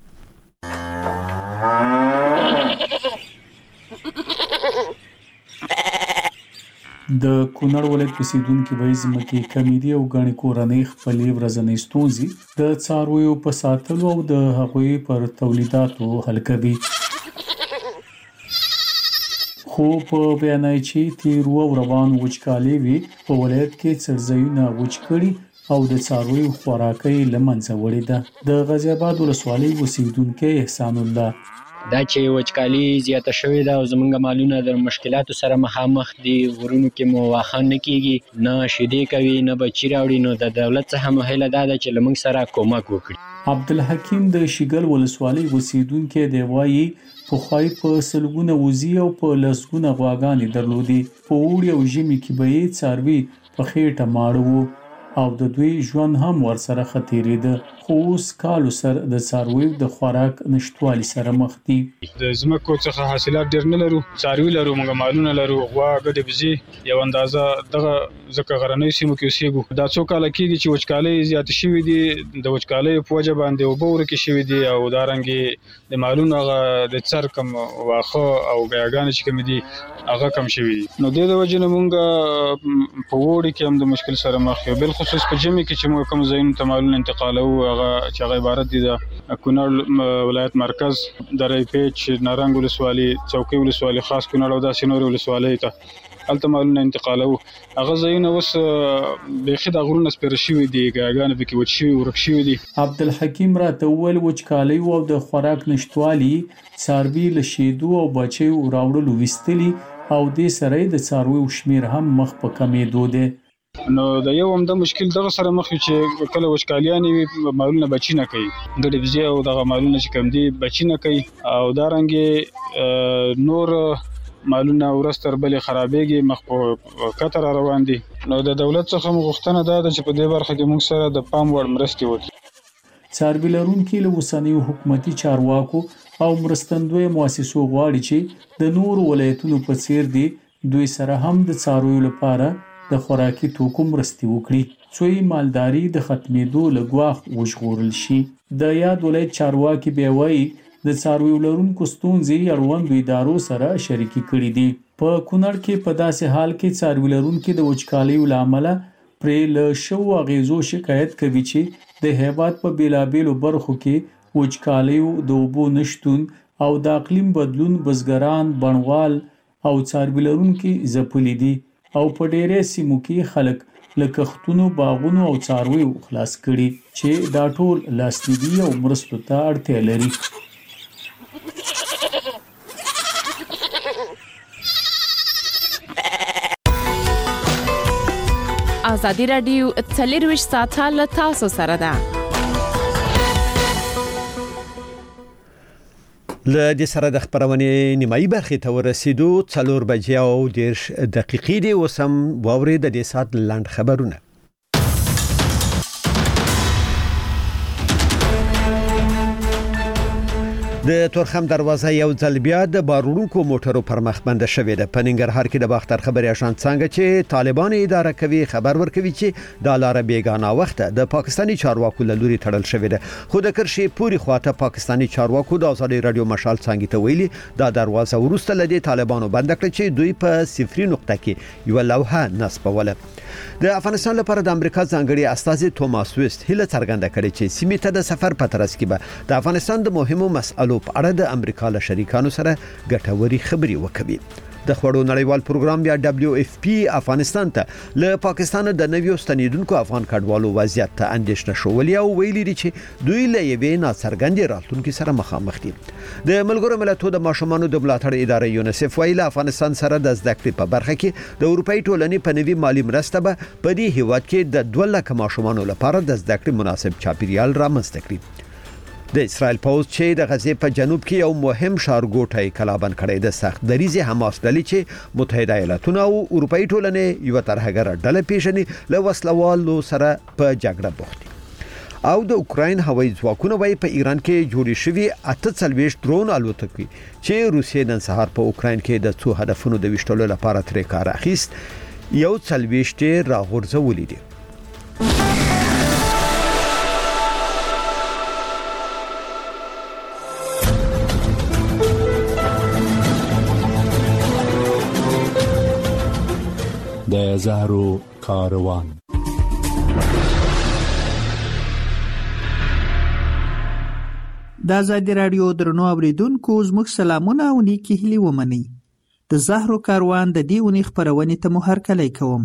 د کونړ ولایت اوسیدونکو وایي ځمکې کمې دي او ګڼې کورنۍ خپلې ورځنۍ ستونزې د څارویو په ساتلو او د هغوی پر تولیداتو حل کوي. خو په بیان چې تیرو او روانو وچکالۍ وي په ولایت کې څړځایونه وچ کړي او د څارویو خوراکۍ له منځه وړې ده. د غازي آباد ولسوالۍ اوسیدونکی احسان الله دا چې وچکالي زیاته شوې ده او زمونږ مالونه د مشکلاتو سره مخامخ دي. ورونو کې مو واخه نه کیږي، نه شیدې کوي، نه بچی راوړي. نو د دولت څخه مهله ده چې لمنګ سره کومک وکړي. عبدالحکیم د شیګل ولسوالۍ اوسیدونکی دی وایي پخوای په سلګونه وزي او په لسګونه غواګانې درلودي. په اوړي او ژمي کې به یې څاروي په خېټه ماړه وو او د دوی ژوند هم ورسره ختیریده. خو اوس کالو سره د څارویو د خوراک نشټوالي سره مخ دي. د زمکو څخه حاصلات ډیر نه لرو، څاروي لرو، موږ مالونه لرو، غوا، ګډې، بزې، یو اندازه دغه ځکه غرنۍ سیمو کې اوسېږو. دا څو کاله کېږي چې وچکالۍ زیاتې شوې دي. د وچکالۍ په وجه باندې اوبه ورکې شوې دي او دارنګې د مالونو هغه د څر کم واښه او ګیاګانې چې کمې دي هغه کم شوي دي. نو د دې وجه نه موږ په اوړي کې هم د مشکل سره مخ یو، بالخصوص په ژمي کې چې موږ کوم ځایونو ته مالونه انتقالوو چې هغه عبارت دي د کونړ ولایت مرکز، درې پیچ، نارنګ ولسوالۍ، چوکۍ ولسوالۍ، خاص کونړ او داسې نور ولسوالۍ ته هلته مالونه انتقالوو. هغه ځایونه اوس بیخي د غرونه سپېره شوي دي، ګیاګانې پکې وچ شوي، ورک شوي دي. عبدالحکیم راته وویل وچکالۍ او د خوراک نشټوالي څاروي له شیدو او بچیو راوړلو ویستلي او دې سره د څارویو شمیر هم مخ په کمېدو دی. نو د یو هم د مشکل دغه سره مخ چې کله وچکالیانې وي مالونه بچي نه کوي، ګډې بزې او دغه مالونه چې کم دي بچي نه کوي او دارنګې نور مالونه ورځ تر بلې خرابېږي، مخ په کته را روان دي. نو د دولت څخه موږ غوښتنه دا ده چې په دې برخه کې موږ سره د پام وړ مرستې وکړي. څاروي لرونکي له اوسنیو حکومتي چارواکو او مرستندویه مؤسسو غواړي چې د نورو ولایتونو په څیر دي دوی سره هم د څارویو لپاره د خوراکي توکو مرستې وکړي څو مالداري د ختمېدو له ګواښ وژغورل شي. د یاد ولایت چارواکي بیا وایي د څارویو لرونکو ستونزې اړوندو ادارو سره شریکې کړي دي. په کونړ کې په داسې حال کې څاروي لرونکي د وچکالیو له امله پرې له شوو اغېزو شکایت کوي چې د هیواد په بیلابیلو برخو کې وچکالیو، د اوبو نشتون او د اقلیم بدلون بزګران، بڼوال او څاروي لرونکي ځپلي دي او په ډېرې سیمو کې خلک له کښتونو، باغونو او څارویو خلاص کړي چې دا ټول لاسنیوي او مرستو ته اړتیا لري. ازادي رادیو 24 ساعته له تاسو سره ده. له دې سره د خبرونې نیمایي برخې ته ورسېدو 4 بجې او 10 دقیقې دی وسم واوري د دې سات لاند خبرونه. د تورخم دروازه یو ځل بیا د بارونکو موټرو پر مخ بنده شوې ده. په ننګرهار کې د باختر خبري اژانس څنګه چې طالبان اداره کوي خبر ورکوي چې د لار بیگانه وخت د پاکستاني چارواکو له لوري تړل شوې ده. خو د کرشي پوری خواته پاکستاني چارواکو د ازادي رادیو مشال څنګه ته ویلي دا دروازه ورسته لدی طالبانو بند کړ چې دوی په صفري نقطه کې یو لوحه نصبوله. د افغانستان لپاره د امریکا ځانګړي استازي توماس ویست هله څرګنده کړې چې سیمې ته د سفر په ترڅ کې به د افغانستان د مهمو مسایلو په اړه د امریکا له شریکانو سره ګټوري خبري وکړي. د خبرو نړیوال پروګرام یا WFP افغانستان ته له پاکستان د نویو ستنیدونکو افغان کډوالو وضعیت ته اندېښنه شولې او ویلي دي چې دوی له یوې ناڅرګندې راتلونکو سره مخامخ دي. د ملګرو ملتونو د ماشومانو د ملاتړ ادارې یونیسف ویل افغانستان سره د زده کړې په برخه کې د اروپאי ټولنې په نوي مالی مرسته به په دې هیواد کې د 2 لک ماشومانو لپاره د زده کړې مناسب چاپیریال رامنځته کړي. د اسرائیل پوز چې د غزې په جنوب کې یو مهم ښارګوټی کلابند کړی د سخت دریزه حماس ډلې چې متحده ایالاتونه او اروپאי ټولنې یو ترهګر ډله پیژني له وسلوالو سره په جګړه بوخت دي. او د اوکراین هوایي ځواکونه وايي په ایران کې جوړې شوی 48 درون الوتکې چې روسیې نن سهار په اوکراین کې د څو هدفونو د وشتلو لپاره ترې کار اخیست یو 40 راغورځولې دي. د زهرو کاروان. د ازادي رادیو درنو اوریدونکو زموږ سلامونه او نیکی هیلې ومني. د زهرو کاروان د دې اونۍ خبرونې ته مو هرکلی کوم.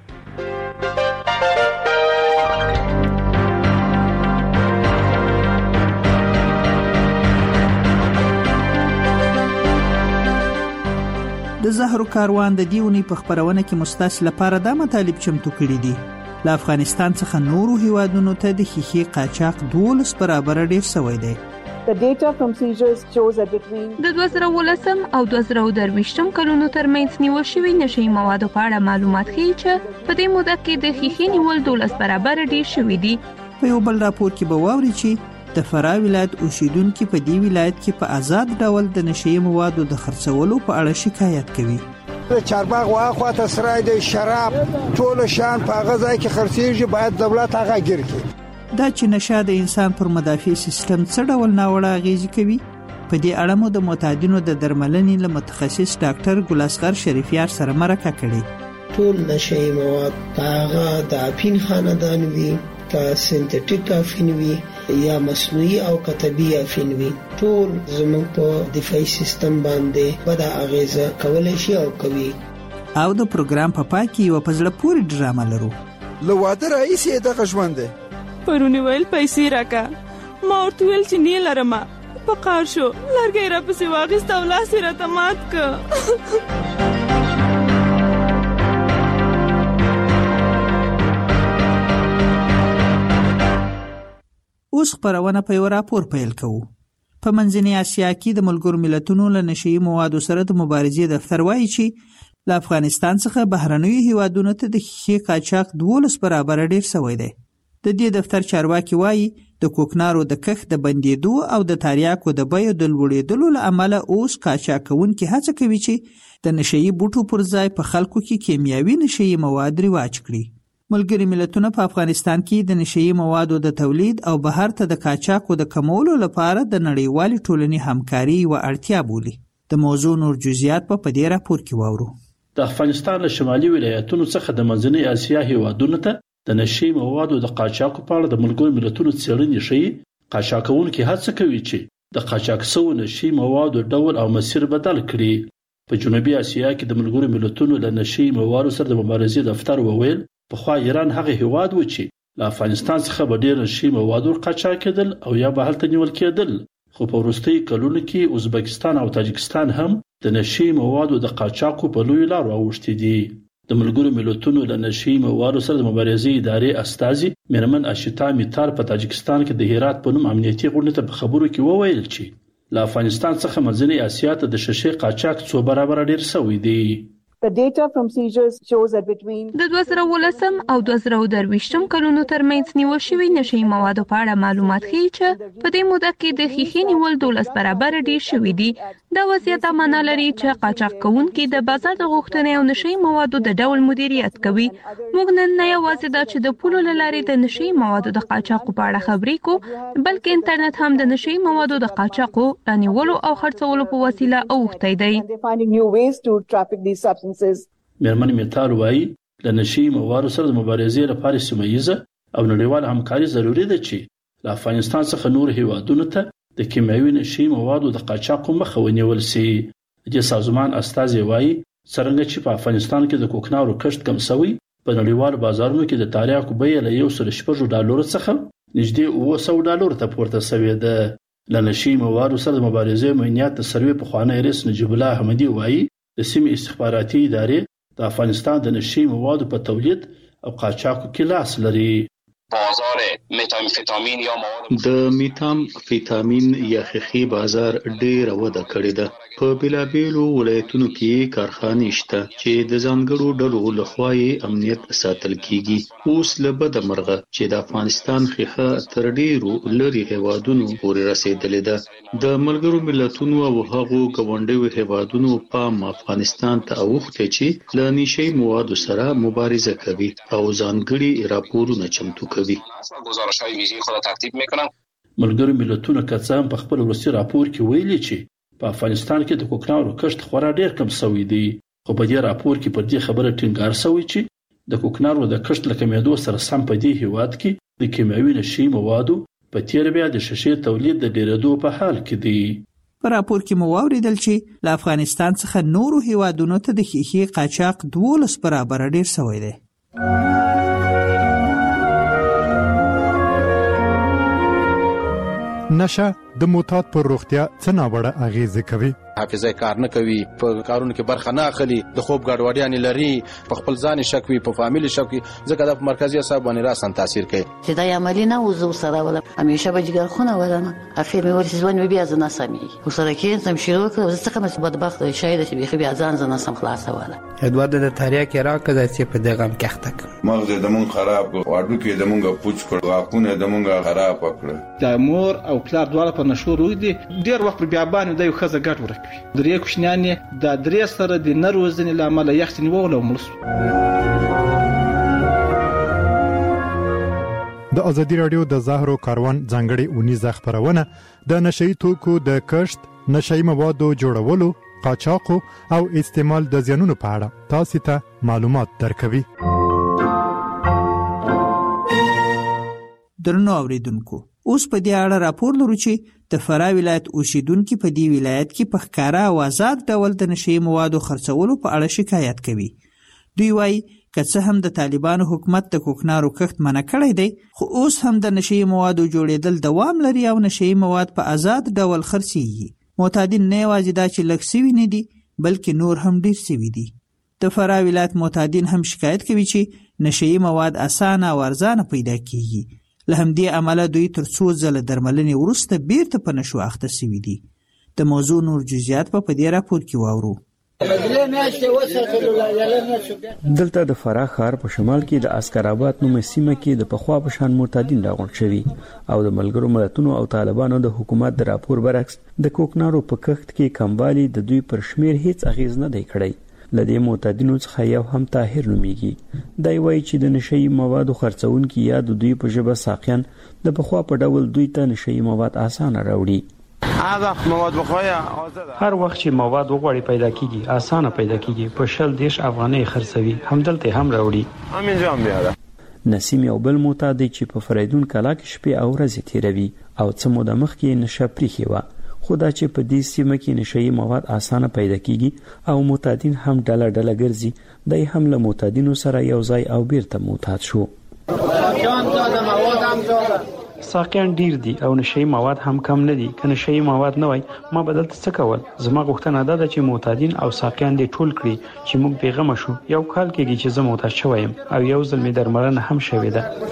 د زهرو کاروان د دیونی په خبرونه کې مستاس لپاره د مطالب چمتو کړي دي. له افغانستان څخه نورو هیوادونو ته د خیخي قاچاق 12 برابر ډیر شوی دی. The data from seizures shows that between د 2019 او 2023 کلونو ترمنځ نیول شوی نشئی موادو په اړه معلومات ښیي چې په دې موده کې د خیخي نیول 12 برابر ډیر شوی دی. په یو بل راپور کې به واوري چې د فراه ولایت اوسیدونکو په دې ولایت کې په آزاد ډول د نشئی موادو د خرڅولو په اړه شکایت کوي. د چارباغ واخواته سرای د شراب ټول شان په غذای کې خرڅېږي باید دولت هغه ګیر کړي. دا چې نشه د انسان پر مدافع سیستم څه ډول ناوړه اغیزه کوي په دې اړه مو د معتادینو د درملنې له متخصص ډاکټر ګل اصغر شریفیار سره مرکه کړې. ټول نشئی مواد هغه د اپین خاندان وی کا سنتټیک افین وی یا مصنوعي او کتبي افین وی ټول زموږ په دفاعي سیستم باندې بد اغیزه کولای شي او کوي. او د پروګرام په پای کې یو پزړه پوری ډرامه لرو. لو واده رئیس یې د غژوند پرونی ویل پیسې راکا ما ورته ویل چې نه لرم په قار شو لرګي را پسې واغست او لاس یې راته مات ک. اوس خبرونه په یو راپور پیل کوو. په منځنۍ اسیا کې د ملګرو ملتونو له نشئی موادو سره د مبارزې دفتر وایي چې له افغانستان څخه بهرنیو هیوادونو ته د خیخي قاچاق 12 برابر ډیر شوی دی. د دې دفتر چارواکي وایي د کوکنارو د کښ د بندیدو او د تاریاکو د بیو د لوړېدلو له امله اوس قاچاقونکي هڅه کوي چې د نشئی بوټو پر ځای په خلکو کې کیمیاوي نشئی مواد رواج کړي. ملګری ملتونه په افغانستان کې د نشئی موادو د تولید او بهر ته د قاچاقو د کمولو لپاره د نړیوال ټولنې همکاري او اړتیا بولي. د موضوع نور جزئیات په دې راپور کې واورو. د افغانستان له شمالي ولایتونو څخه د منځنۍ اسیا هیوادونو ته د نشئی موادو د قاچاقو په اړه د ملګرو ملتونو څېړنې ښيي قاچاقونکي هڅه کوي چې د قاچاق شوو نشئی موادو ډول او مسیر بدل کړي. په جنوبي اسیا کې د ملګرو ملتونو له نشئی موادو سره د مبارزې دفتر وویل پخوا ایران هغه هیواد و چې له افغانستان څخه به ډېر نشئی موادو قاچاق کېدل او یا به هلته نیول کېدل. خو په وروستیو کلونو کې ازبکستان او تاجکستان هم د نشئی موادو د قاچاقو په لویو لارو اوښتي دي. د ملګرو ملتونو د نشي موادو سره د مبارزې ادارې استازي میرمن اشتا میتار په تاجکستان کې د هرات په نوم امنیتي غونډه ته په خبرو کې وویل چې له افغانستان څخه منځنۍ اسیا ته د شیشې قاچاق 2 برابر ډیر شوی دی. The data from seizures shows that between د 2019 او 2023 کلونو ترمنځ نیول شوی نشي موادو په اړه معلومات ښیي چې په دې موده کې د ښیښې نیول 12 برابر ډیر شوی دی. دا وضعیت معنا لري چې قاچاق کوونکي د بازار د غوښتنې او نشي موادو د ډول مدیریت کوي. موږ نن نه یوازې دا چې د پولو لارې د نشي موادو د قاچاق په اړه خبرې کوو، بلکې انټرنیټ هم د نشي موادو د قاچاق رانیولو او خرڅولو په وسیله اوښتی دی. میرمن میتار وایي د نشي موادو سره د مبارزې لپاره سیمه‌ییزه او نړیواله همکاري ضروري ده چې له افغانستان څخه نور هیوادونو ته د کیمیاوي نشي موادو د قاچاق مخه ونیول شي. د سازمان استازي وایي څنګه چې په افغانستان کې د کوکنارو کښت کم شوی، په نړیوالو بازارونو کې د تریاکو بیه له $160 څخه نږدې $900 ته پورته شوې ده. له نشي موادو سره د مبارزې امنیت د سروې پخوانی رئیس نجیب الله احمدي وایي د سیمې استخباراتي ادارې د افغانستان د نشي موادو په تولید او قاچاقو کې لاس لري. بازار متامفیتامین یا مواد د متامفیتامین یا خخي بازار ډېر وده کړې ده. په بلابېلو ولایتونو کې کارخانې شته چې د ځانګړو ډلو لخوا یې امنیت ساتل کیږي. اوس له بده مرغه چې د افغانستان خخه تر ډېرو لري هیوادونو پورې رسیدلې ده. د ملګرو ملتونو او هغو ګاونډیو هیوادونو پام افغانستان ته اوښتی چې له نشي موادو سره مبارزه کوي او ځانګړي راپورونه چمتو کوي. گزارش‌های ویژه خود ترتیب می‌کنم. ملګرو ملتونو کڅام په خپل ورسي راپور کې ویلي چې په افغانستان کې د کوکنارو کښت خورا ډیر کم شوی دی. خو په دې راپور کې پر دې خبره ټینګار شوی چې د کوکنارو د کښت له کمیدو سره سم په دې هیواد کې د کیمیاوي نشي موادو په تیر بیا د شیشې تولید د ډیرېدو په حال کې دی. په راپور کې مو واوریدل چې له افغانستان څخه نورو هیوادونو ته د ښیښې قاچاق 12 برابر ډیر شوی دی. نشه د معتاد پر روغتیا څه ناوړه اغیزه کوي. حافظه کار نه کوي، په کارونو کې برخه نه اخلي، د خوب ګډوډیاں لري، په خپل ځان شک وي، په فامیل شک وي، ځکه د مرکزی اعصاب باندې راسن تاثیر کوي. چې دا عملی نه وزو سره ولا همیشه به جګر خونه ولنه اخر مې ورته ځوان بیا ځنه سمي وسره کې سم شروع کړ څه کوم بدبخت شاید چې بیا ځان ځنه سم خلاص ولا ادوارد د تاریخ کې راکړه چې په دغه کښتک مغز د مون خراب واډو کې د مونږه پوچ کړ واکونه د مونږه خراب کړ. د مور او پلار دواړه په نشو روي دي ډیر وخت بیا باندې د یو خزه ګټ ورکوي. درې کوښنیانې د درې سره د نروزنې لامل یختنی وغلو ملس. د ازادي رادیو د زهرو کاروان ځانګړي اونیزه خبرونه د نشئی توکو د کښت، نشئی موادو جوړولو، قاچاقو او استعمال د زیانونو په اړه تاسو ته معلومات درکوي. درنو اوریدونکو، اوس په دې اړه راپور لرو چې د فراه ولایت اوسیدونکو په دې ولایت کې په ښکارا او آزاد ډول د نشئی موادو خرڅولو په اړه شکایت کوي. دوی وایي که څه هم د طالبانو حکومت د کوکنارو کښت منع کړی دی، خو اوس هم د نشئی موادو جوړېدل دوام لري او نشئی مواد په آزاد ډول خرڅېږي. معتادین نه یوازې دا چې لږ سوي نه دي، بلکې نور هم ډیر سوي دي. د فراه ولایت معتادین هم شکایت کوي چې نشئی مواد اسانه او ارزانه پیدا کیږي. له همدې امله دوی تر څو ځله درملنې وروسته بیرته په نشو اخته سوي دي. د موضوع نور جزئیات په دې راپور کې واورو. دلته د فراه ښار په شمال کې د عسکر آباد نومې سیمه کې د پخوا په شان معتادین راغونډ شوي او د ملګرو ملتونو او طالبانو د حکومت د راپور برعکس د کوکنارو په کښت کې کموالی د دوی پر شمیر هیڅ اغیز نه دی کړی. لدې معتادینو څخه یو هم طاهر نومیږي. دا وایي چې د نشئی موادو خرڅونکي یا د دوی په ژبه ساقیان د پخوا په ډول دوی ته نشئی مواد اسانه راوړي. هر وخت چې مواد وغواړي پیدا کیږي، اسانه پیدا کیږي، په 40 افغانۍ خرڅوي، همدلته هم راوړي. نسیم یو بل معتاد چې په فریدون کلا کې شپې او ورځې تیروي او څه موده مخکې نشه پریښې وه، خو دا چې په دې سیمه کې نشئی مواد اسانه پیدا کیږي او معتادین هم ډله ډله ګرځي، دی هم له معتادینو سره یو ځای او بیرته معتاد شو. ساقيان ډیر دي او نشئی مواد هم کم نه دي. که نشئی مواد نه وای ما بدل څه کول. زما غوښتنه ده چې معتادین او ساقيان دې ټول کړي چې موږ پیغام شو. یو کال کېږي چې زه معتاد شوم او یو ځل می درملنه هم شوې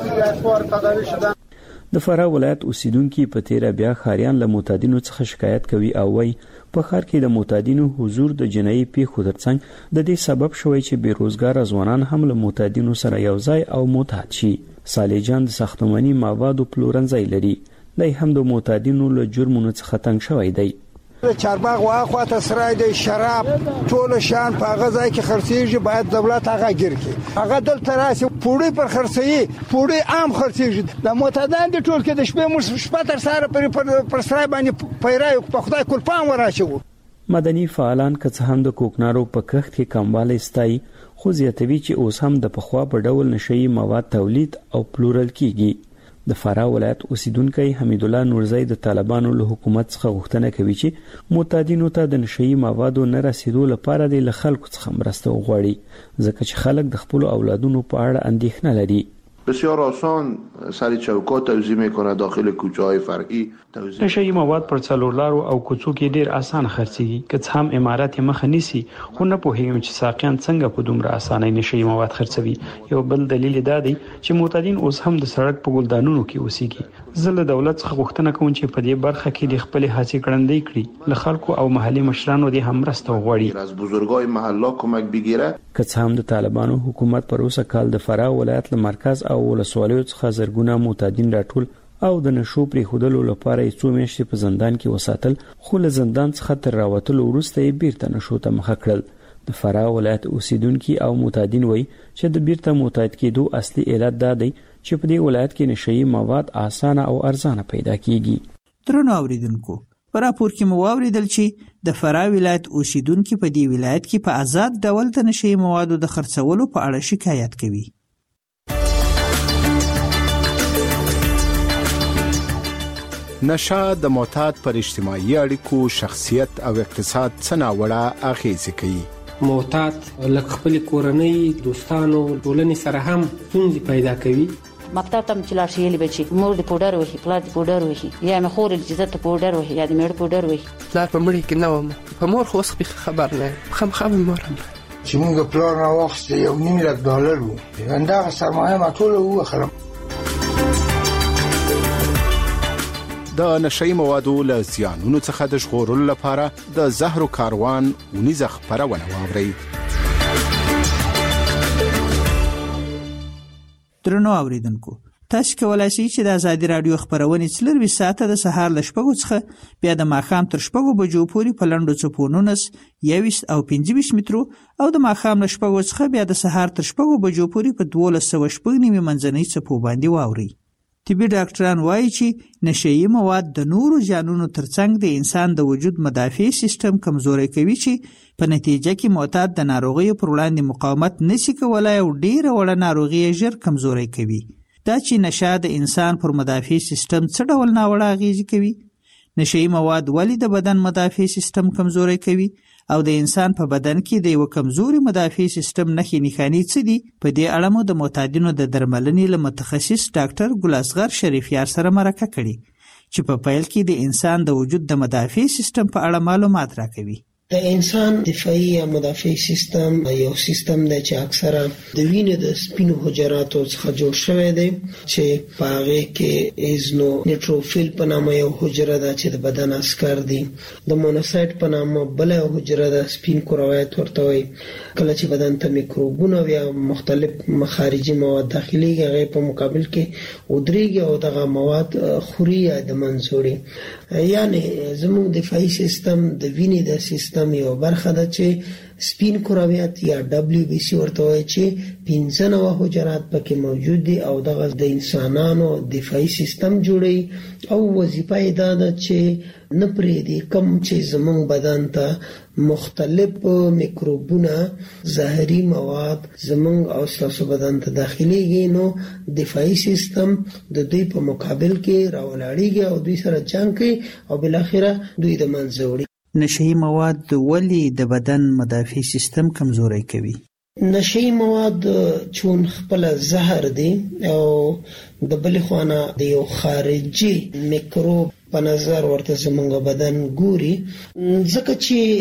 ده. د فراه ولایت اوسیدونکو په تیره بیا خاریان له معتادینو څخه شکایت کوي او وای په ښار کې د معتادینو حضور د جنایي پیښو ترڅنګ د دې سبب شوی چې بیروزګار ځوانان هم له معتادینو سره یو ځای او معتاد شي. صالح جان د ساختماني موادو پلورنځي لري. دای هم د معتادینو له جرمونو څخه تنګ شوی دی. چارباغ واخواته سرای د شراب ټول شان په غزا کې خرڅيږي، باید دولت هغه ګیر کړي. هغه دلته راسي پوړی پر خرڅي، پوړی عام خرڅيږي. د معتادان د ټول کې د شپې مو شپه تر سره پر سرای باندې پیرای په خدای کول پام وراشو. مدني فعالان که څه هم د کوکنارو په کښت کې کموالی ستایي، خو زیاتوي چې اوس هم د پخوا په ډول نشئی مواد تولید او پلورل کیږي. د فراه ولایت اوسیدونکو حمید الله نورزی د طالبانو له حکومت څخه غوښتنه کوي چې معتادینو ته د نشئی موادو نه رسیدو لپاره د خلکو څخه مرسته وغواړي، ځکه چې خلک د خپل اولادونو په اړه اندېښنه لري. بسیار آسان سر چوکات توزیع میکنه داخل کوچه های فرعی. نشئی مواد پر څلورلارو او کوڅو کې ډیر آسان خرڅيږي، که څه هم امارات مخه نیسي، خو نه پوهیږم چې ساقيان څنګه په دومره اسانۍ نشئی مواد خرڅوي. یو بل دلیل دا دی چې معتادین اوس هم د سړک په ګلدانونو کې اوسېږي. زه له دولت څخه غوښتنه کوم چې په دې برخه کې د خپل هڅې کړندې کړي، له خلکو او محلي مشرانو دې هم مرسته وغواړي. از بزرگای محله کمک بگیره. که څه هم د طالبانو حکومت پر اوسه کال د فراه ولایت له مرکز او ولسوالیو څخه زرګونه معتادین راټول او د نشو پرې خودلو لپاره یې څو میاشتې په زندان کې وساتل، خو له زندان څخه تر راوتلو وروسته یې بیرته نشو ته مخه کړل. د فراه ولایت اوسیدونکو او معتادین وایي چې د بیرته معتاد کېدو اصلي علت دا دی چې په دې ولایت کې نشئی مواد اسانه او ارزانه پیدا کیږي. درنو اوریدونکو، په راپور کې مو واوریدل چې د فراه ولایت اوسیدونکو په دې ولایت کې په آزاد ډول د نشئی موادو د خرڅولو په اړه شکایت کوي. نشه د معتاد پر اجتماعي اړیکو، شخصیت او اقتصاد څه ناوړه اغیزې کوي. معتاد لکه خپل کورنۍ، دوستانو، ټولنې سره هم ستونزې پیدا کوي. مکتب ته چې لاړ شي یلی بچي مور د پودر وهي، پلار د پودر وهي، یا مې خور د عزت پودر وهي، یا د مېړه پودر وهي. پلار په مړي کې نه وم، په مور خو اوس خبر نه خامخا مور هم چې موږ پلار نه واخست $1,000,000 وو، همدغه سرمایه ما ټوله وخلم. د نشئی موادو له زیانونو څخه د ژغورلو لپاره د زهرو کاروان ونیزه خپرونه واورئ. درنو اوریدونکو، تاسو کولای شئ چې د ازادي رادیو خبرونه 24 ساعته د سهار ل 6 څخه بیا د ماښام تر 6 بجو پورې په لنډو څپو 19 او 25 مترو او د ماښام ل 6 څخه بیا د سهار تر 6 بجو پورې په 1290 منځنۍ څپو باندې واورئ. طبي ډاکټران وایي چې نشئی مواد د نورو ژانونو ترڅنګ د انسان د وجود مدافع سیستم کمزوري کوي، چې په نتیجه کې معتاد د ناروغیو پر وړاندې مقاومت نشي کولای او ډیره وړه ناروغي ژر کمزوري کوي. دا چې نشه د انسان پر مدافع سیستم څه ډول ناوړه اغیزې کوي. نشئی مواد ولې د بدن مدافع سیستم کمزوري کوي او د انسان په بدن کې د یو کمزوري مدافع سیستم نښې څه دي؟ په دې اړه مو د معتادینو د درملنې له متخصص ډاکټر ګل اصغر شریفیار سره مرکه کړې چې په پیل کې د انسان د وجود د مدافع سیستم په اړه معلومات راکوي. د انسان دفاعي یا مدافع سیستم یو سیستم دی چې اکثرا د وینې د سپینو حجراتو څخه جوړ شوی دی چې په هغه کې ایزنو نیټروفیل په نامه یو حجره ده چې د بدن عسکر دي. د مونوسایت په نامه بل یو حجره ده، سپین کرویات ورته وایي. کله چې بدن ته میکروبونه یا مختلف خارجي مواد داخليږي، هغه په مقابل کې ودرېږي او دغه مواد خوري یا د منځوري. یعنی زموږ دفاعي سیستم د وینې د سیستم یو برخه ده چې سپین کرویات یا WBC ورته وایي چې 15 حجرات پکې موجود دي او دغه د انسانانو دفاعي سیستم جوړي او وظیفه یې دا ده چې نه پرېږدي کوم چې زموږ بدن ته مختلف میکروبونه، زهري مواد زموږ او ستاسو بدن ته داخليږي، نو دفاعي سیستم د دوی په مقابل کې راولاړیږي او دوی سره جنگ کوي او بل اخره دوی د منځ وړي. نشئی مواد ولې د بدن مدافع سیستم کمزوري کوي؟ نشئی مواد چون خپل زهر دي او د بل خوانه د یو خارجي میکروب په نظر ورته زموږ بدن ګوري، ځکه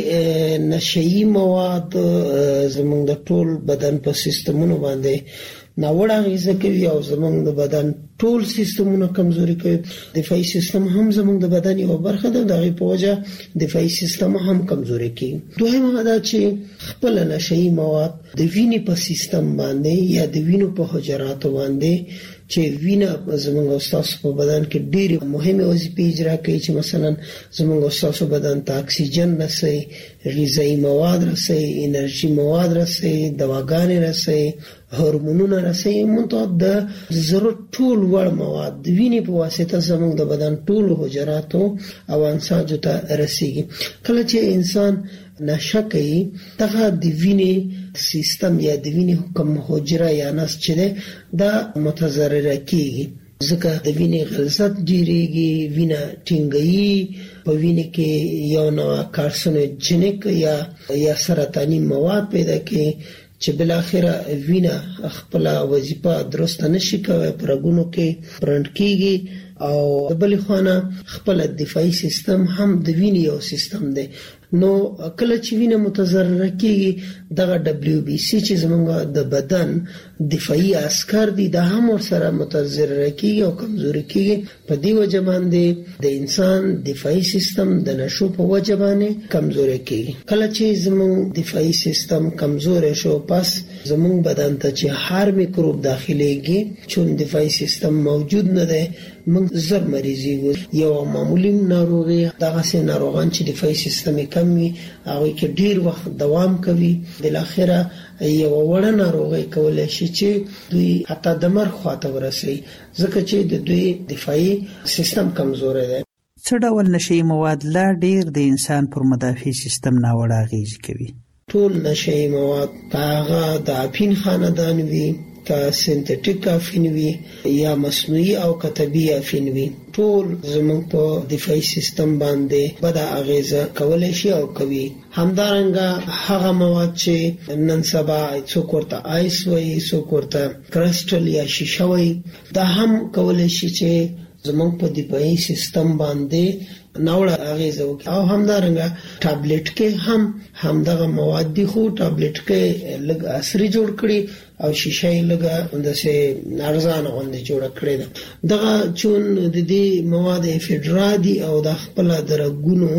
چې نشئی مواد زموږ د ټول بدن په سیستمونو باندې ناوړه اغیزه کوي او زموږ د بدن ټول سیستمونه کمزوري کوي. دفاعي سیستم هم زموږ د بدن یو برخه ده، دغه په وجه دفاعي سیستم هم کمزوري کوي. دویمه دا چې خپل نشئی مواد د وینې په سیستم باندې یا د وینو په حجراتو باندې چې وینه زموږ استاد په بدن کې ډېری مهمه وظیفې اجرا کوي، چې مثلا زموږ استاد په بدن ته اکسیجن رسي، غذایی مواد رسي، انرژي مواد رسي، دواګانې رسي، هورمونونه رسي، منتها د ضرورت ټول وړ مواد د وینې په واسطه زموږ د بدن ټول حجراتو او انساجو ته رسیږي. کله چې انسان نشه کوي دغه د وینې سیستم یا د وینې کوم حجره یا نسج ده دا متضرر کیږي، ځکه د وینې غلظت ډیریږي، وینه ټینګي، په وینې کې یو نوع کارسینوجنیک یا سرطاني مواد پیدا کوي چې بل اخره وینه خپل وظیفه درسته نشي کوي، پرګونو کې پرند کیږي او بل خوانه خپل دفاعي سیستم هم د وینې یو سیستم دی. نو کله چې وینه متضرر کیږي دغه WBC چې زموږ د بدن دفاعي عسكر دي دا هم سره متضرر کیږي او کمزوري کیږي. په دې وجه باندې د انسان دفاعي سیستم د نشو په وجه باندې کمزوري کیږي. کله چې زموږ دفاعي سیستم کمزوري شو پس زموږ بدن ته چې هر میکروب داخليږي چون دفاعي سیستم موجود نه دی موږ زر مریضي یو معمولی ناروغي دغه سي ناروغان چې دفاعي سیستم کمی او کې ډیر وخت دوام کوي بل اخره یو وړه ناروغي کولای شي چې دوی حتی د مرګ خواته ورسي ځکه چې د دوی دفاعي سیستم کمزوري دی. څه ډول نشئی مواد لا ډیر د انسان پر مدافع سیستم ناوړه اغیز کوي؟ ټول نشئی مواد هغه د اپین خاندان وي، کا سنتټیک افین وي یا مصنوعي او کتبي افین وي، ټول زموږ په دفاعي سیستم باندې بد اغیزه کولای شي او کوي. همدارنګه هغه مواد چې نن سبا څوک ورته آیس وي، څوک ورته کرسټل یا شیشه وي، دا هم کولای شي چې زموږ په دفاعي سیستم باندې ناوړه اغیزه وکړي. او همدارنګه ټابلیټ کې هم دغه مواد دي، خو ټابلیټ کې لږ عصري جوړ کړي او شیشه یې لږه اندسه ارزان غونډه جوړ کړي ده. دغه چون د دې مواد افیډرا دي او د خپل درګونو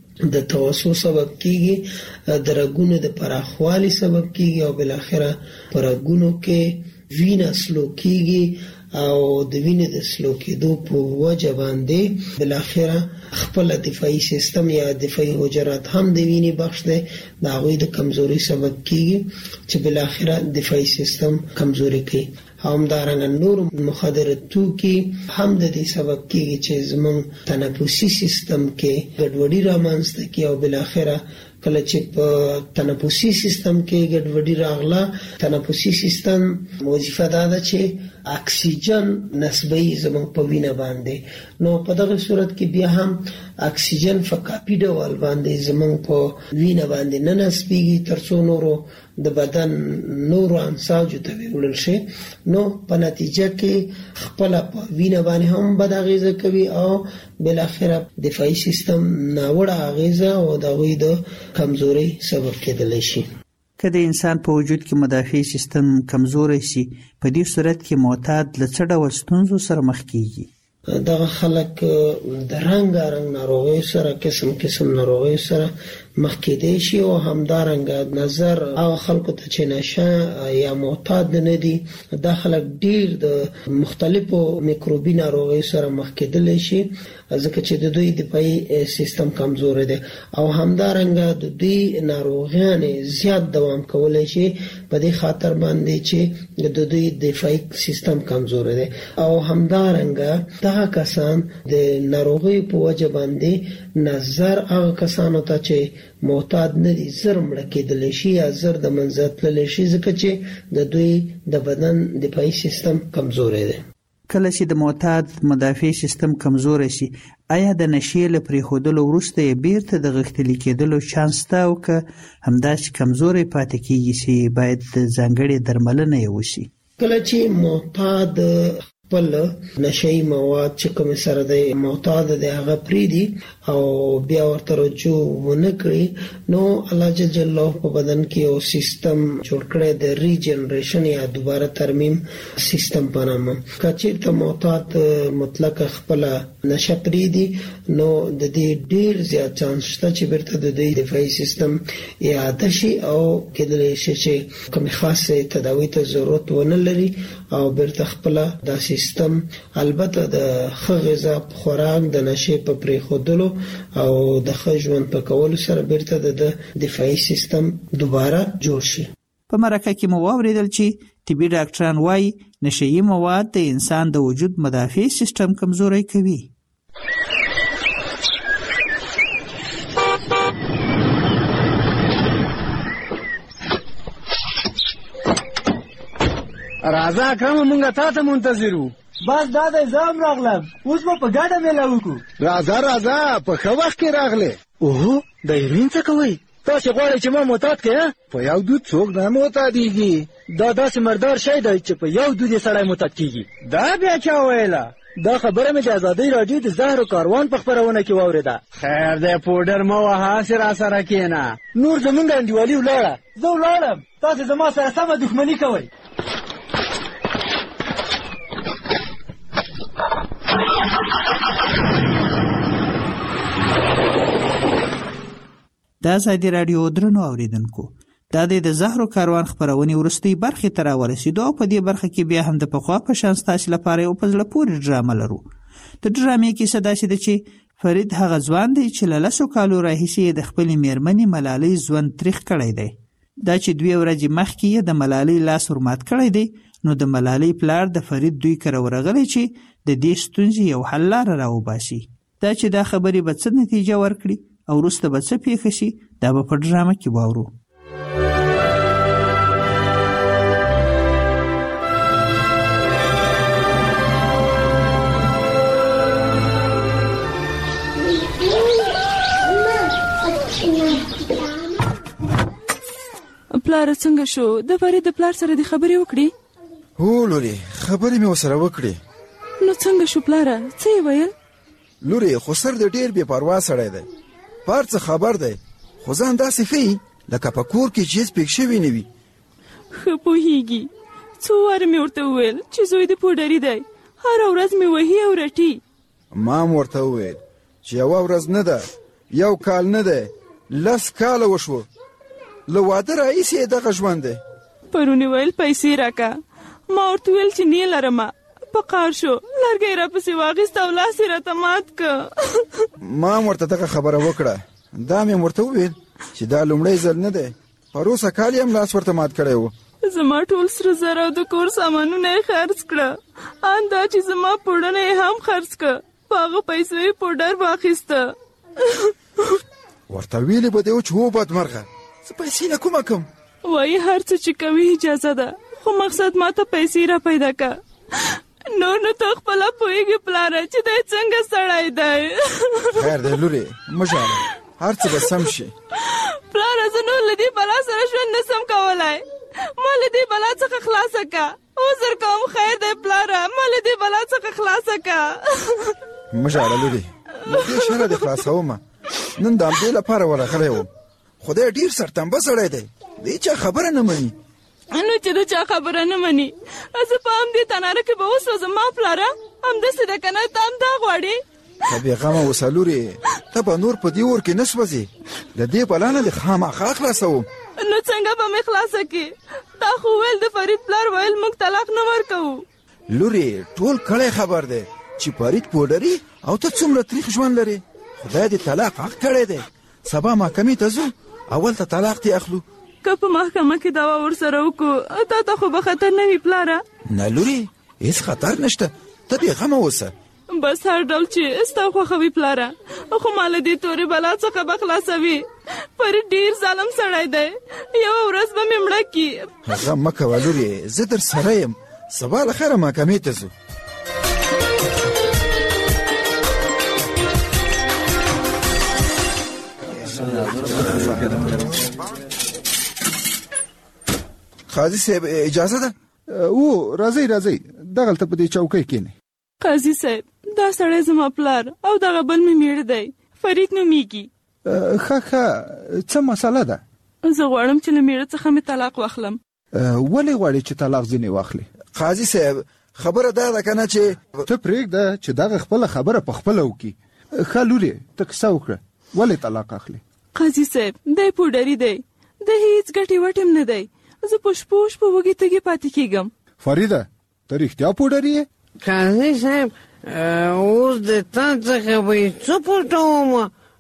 د توسو سبب کیږي، درګونو د پراخوالي سبب کیږي او بل اخره پرګونو کې وینه سلو کیږي او د وینې د سلو کېدو په وجه باندې بل اخره خپل دفاعي سیستم یا دفاعي حجرات هم د وینې بخش دی، دا غوي د کمزوري سبب کیږي چې بل اخره دفاعي سیستم کمزوري کوي. همدارنګه نور مخدر توکي هم د دې سبب کیږي چې زموږ تنفسي سیستم کې ګډوډي رامنځته کوي او بل اخره کله چې په تنفسي سیستم کې ګډوډي راغله، تنفسي سیستم وظیفه ده چې اکسیجن نسبی زموږ په وینه باندې، نو په دغه صورت کې بیا هم اکسیجن فکاپی ډول باندې زموږ په وینه باندې نه نسبیږي ترڅو نورو د بدن نورو انساجو ته وړل شي، نو په نتیجه کې خپل په وینه باندې هم بد اغیزه کوي او بل اخره دفاعي سیستم ناوړه اغیزه او دغه د کمزوري سبب کېدلی شي. که د انسان په وجود کې مدافع سیستم کمزوري شي په دې صورت کې معتاد له څه ډول ستونزو سره مخ کیږي؟ دغه خلک د رنګارنګ ناروغي سره قسم ناروغي سره مخ کېدای شي او همدارنګه نظر او خلکو ته چې نشه یا معتاد نه دي دا خلک ډیر د مختلفو میکروبي ناروغي سره مخ کېدلی شي ځکه چې د دوی دفاعي سیستم کمزور دی او همدارنګه د دوی ناروغیان زیات دوام کولای شي په دې خاطر باندې چې د دوی دفاعي سیستم کمزور دی او همدارنګه دا کسان د ناروغي په وجه باندې نظر هغه کسانو ته چې معتاد نه دي زر مړ کېدل شي یا زر د منځ تللی شي ځکه چې د دوی د بدن دفاعي سیستم کمزور دی. کله چې د معتاد مدافع سیستم کمزور شي آیا د نشې له پرېښودلو وروسته یې بیرته د غښتلي کېدلو چانس شته او که همداسې کمزوری پاتې کیږي چې باید ځانګړې درملنه یې وشي؟ کله چې معتاد خپل نشئی مواد چې کوم سره د معتاد د هغه پریدي او بیا ورته رجوع ونه کړي نو الله جل جلاله په بدن کې یو سیستم جوړ کړی د ریجنریشن یا دوباره ترمیم سیستم په نامه. کچېرته معتاد مطلق خپل نشه پریدي نو د دې ډیر زیات چانس شته چې بیرته د دې دفاعي سیستم اعاده شي او کېدلی شي چې کوم خاصه تداوی ته ضرورت ونه لري او بیرته خپل د سیستم البته د غذا خوراک د نشې په پرېښودلو او د ژوند په کولو سره بیرته د دفاعي سیستم دوباره جوړ شي. په مرکه کې مو واوریدل چې طبي ډاکټران وايي نشئی مواد د انسان د وجود مدافع سیستم کمزوري کوي. راځه اکرم مونږه تا ته منتظرو. بس دا د زام راغلم اوس په ګډه مېله وکړو. راځه په ښه وخت کې راغله. اوه د هیروین څه کوي؟ تاسو غواړئ چې ما معتاد کړئ؟ په یو دود څوک نه معتادیږي. دا داسې مردار شی دی چې په یو دود یې سړی معتاد کیږي. دا بیا چا ویله؟ دا خبره مې د ازادۍ راډیو د زهر کاروان په خپرونه کې واورېده. خیر دی پوډر مه وهه هسې راسره کښېنه. نور زمونږ انډیوالي ولاړه. زه ولاړم تاسو زما سره سمه دښمني کوئ. د ازادي راډیو درنو اوریدونکو دا د زهرو کاروان خبرونې ورستۍ برخې ته راورسېدو او په دې برخه کې بیا هم د پخوا په شان ستاسو لپاره یو په زړه پورې ډرامه لرو. د ډرامې کیسه داسې ده چې فرید هغه ځوان دی چې له 10 کالو راهیسې د خپلې میرمنې ملالۍ ژوند تریخ کړی دی. دا چې 2 ورځې مخکې یې د ملالۍ لاس ورمات کړی دی نو د ملالۍ پلار د فرید دوی کره ورغلی چې د دې ستونزې یو حل لاره راوباسي. دا چې دا خبرې به څه نتیجه ورکړي او وروسته به څه پیښه شي دا به په ډرامه کې واورو. پلار څنګه شو؟ د فرید د پلار سره د خبرې وکړي؟ هو لوري خبرې مې وسره وکړي. نو څنګه شو پلاره؟ څه یې ویل؟ لوري خو سر د ډیر بې پروا سړی دی. پار څه خبر دی خو ځان داسې ښیي لکه په کور کې چیز پېښ شوي نه وي. ښه پوهېږي. څو واره مې ورته وویل چې زوی د پوډري دی هره ورځ مې وهي او رټي. ما هم ورته وویل چې یوه ورځ نه ده یو کال نه دی 10 کاله وشوه له واده راهیسې دغه ژوند دی. پرون ویل پیسې راکه ما ورته ویل چې نه لرمه په قار شو لرګی راپسې واخیست او لاس یې راته مات که. ما هم ورته دغه خبره وکړه. دا مې ورته وویل چې دا لومړی ځل نه دی پروسه کال یې هم لاس ورته مات کړی و. زما ټول سره زر او د کور سامانونه یې خرڅ کړه. ان دا چې زما پوډرونه یې هم خرڅ کړه په هغه پیسو یې پوډر واخیسته. ورته ویلې به دې و چې هو بدمرغه زه پیسې له کومه کم. وایي هر څه چې کوي اجازه ده خو مقصد ما ته پیسې را پیدا که. نور نو ته خپله پوهېږي پلاره چې دی څنګه سړی دی. خیر دی لورې مه ژاړه هر څه به سم شي. پلاره زه نور له دې بلا سره ژوند نه سم کولی. ما له دې بلا څخه خلاصه که. عذر کوم خیر دی پلاره ما له دې بلا څخه خلاصه که. مه ژاړه لورې له دې شره دې خلاصومه. نن د همدې لپاره ورغلی وم. خدای ډېر سرتنبه سړی دی دې چا خبره نه مني. نو چې د چا خبره نه مني زه په همدې تناره کې به وسوځم. ما پلاره همداسې ده که نه ته همدا غواړې؟ ته بېغمه اوسه لورې ته به نور په دې اور کې نه سوځې. د دې بلا نه دې خامخا خلاصوم. نو څنګه به مې خلاصه کړې؟ تا خو ویل د فرید پلار ویل موږ طلاق نه ورکوو. لورې ټول کړی خبر دی چې فرید پوډري او ته څومره تریخ ژوند لرې. خدای دې طلاق حق کړی دی. سبا محکمې ته ځو اول ته طلاق دې اخلو. که په محکمه کې دعوا ورسره وکړو تا ته خو به خطر نه وي پلاره؟ نه لورې هېڅ خطر نشته ته بېغمه اوسه. بس هر ډول چې ستا خوښه وي پلاره خو ما له دې تورې بلا څخه به خلاصوي. فرید ډېر ظالم سړی دی یوه ورځ به مې مړه کي. هغه مه کوه لورې زه در سره یم. سبا له خیره محکمې ته ځو. قاضي صاحب اجازه ده؟ او راځي دغلته په دې چوکۍ کېنه. قاضي صاحب دا سړی زما پلار او دغه بل مې میړه دی، فرید نومیږي. ښه څه مسله ده؟ زه غواړم چې له میړه څخه مې طلاق واخلم. ولې غواړې چې طلاق ځینې واخلې؟ قاضي صاحب خبره دا ده کنه چې ته پرېږده چې دغه خپله خبره په خپله وکړي. ښه لورې ته کیسه وکړه، ولې طلاق اخلې؟ قاضي صاحب دی پوډري دی، د هیڅ ګټې وټم نه دی، زه په وږي تږي پاتې کېږم. فریده ته رښتیا پوډري یې؟ قاضي صاحب اوس د تا څخه به یې څه پټوم،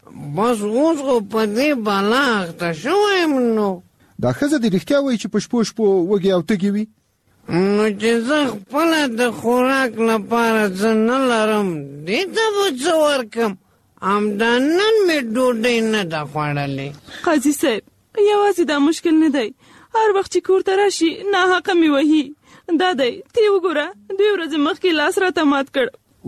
بس اوس خو په دې بلا اخته شوی یم. نو دا ښځه دې رښتیا وایي چې په شپو وږي او تږي وي؟ نو چې زه خپله د خوراک لپاره څه نه لرم، دې ته به څه ورکم؟ همدا نن مې ډوډۍ نه ده خوړلې. قاضي صاحب یوازې دا مشکل نه دی، هر وخت چې کور ته راشي ناحقه مې وهي. دا دی ته وګوره 2 ورځې مخکې لاس راته مات کړ.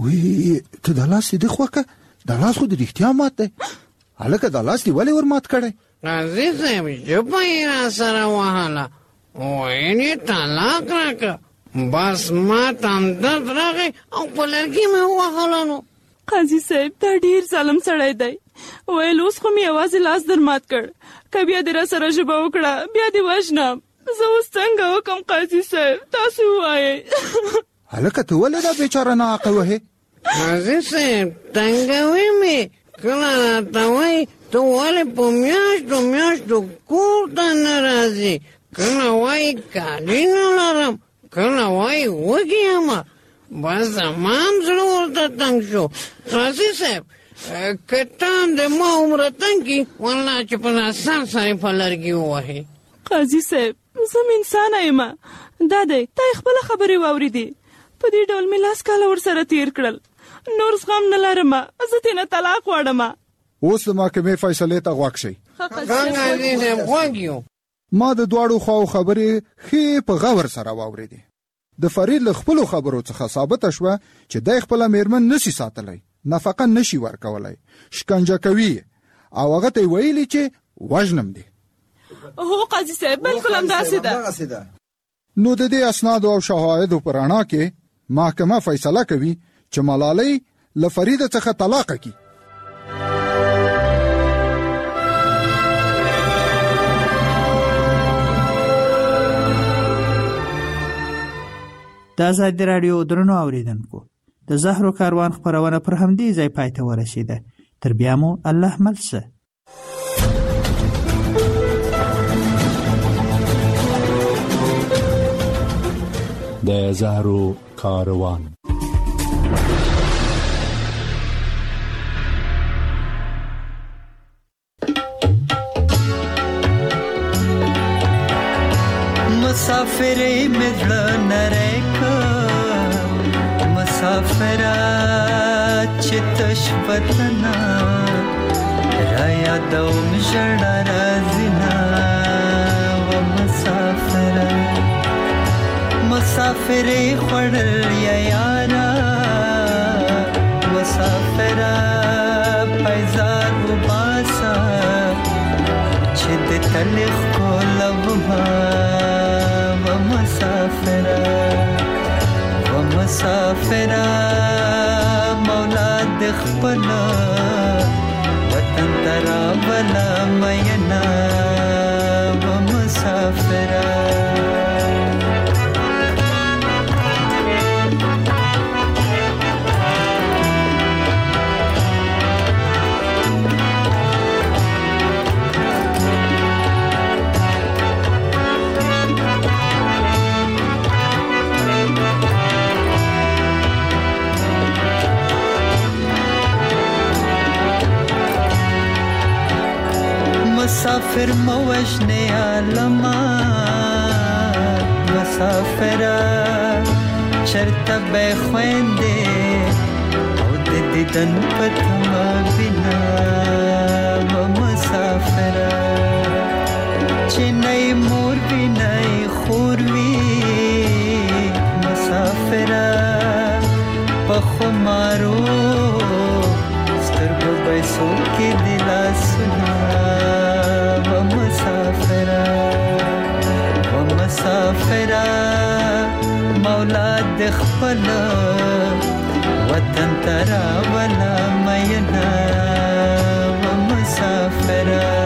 وی ته دا لاس دې خوکه، دا لاس خو دې رښتیا مات دی. هلکه دا لاس دې ولې ور مات کړی؟ قاضي صاحب ژبه یې راسره وهله، ویل یې طلاق راکړه، بس ما ته همدرد راغی او په لرګي مې ووهله. نو قاضي صاحب دا ډېر ظالم سړی دی، ویل اوس خو مې یوازې لاس در مات کړ، که بیا دې راسره ژبه وکړه بیا دې وژنم. زه اوس څنګه وکم قاضي صاحب تاسو ووایئ. هلکه ته ولې دا بیچاره ناحقه وهې؟ قاضي صاحب تنګوي مې، کله راته وایي ته ولې په میاشتو کور ته نه راځې، کله وایي کالي نه لرم، کله وایي وږې یم. بس زما هم زړه ورته تنګ شو. قاضي صاحب که ته هم د ما عمره تنګ کړي، والله چې په سر سره په لرګي ووهې. قاضي صاحب زه انسانه یم، دا دی تا یې خپله خبرې واورېدې، په دې ډول مې 10 کاله ورسره تېر کړل، نور زغم نه لرم، زه ترېنه طلاق غواړم. اوس د محکمې فیصلې ته غوږ شئ. ما د دواړو خواو خبرې ښې په غور سره واورېدې. د فرید له خپلو خبرو څخه ثابته شوه چې دی خپله میرمن نشي ساتلی، نفقه نشي ورکولی، شکنجه کوي او هغه ته یې ویلي چې وژنم دی. هو قاضي صاحب بالکل همداسې ده. نو د دې اسنادو او شواهدو په رڼا کې محکمه فیصله کوي چې ملالۍ له فرید څخه طلاق کړي. د آزادي راډیو درنو اوریدونکو، د زهرو کاروان خپرونه پر همدې ځای پای ته ورسیده. تر بیا مو الله مل شه. د زهرو کاروان. مسافرې مې زړه نری کړ، مسافره چې تش وطنه را یادوم ژړا راځي نه. و مسافره مسافرې خوړل یا یاره، مسافره پیزار وباسه چې د تلخ کولوما. مسافره مولا د خپل وطن ترا بلا مینا. و مسافره مسافر موجنه عالما، مسافره چرته به خويندې او د دیدن پتما بنا. و مسافره چې نه مور وی نه خور وی، مسافره په خمارو سترګو به سو کې دلا سنا. خپل وطن ترا ولا مینا و مسافر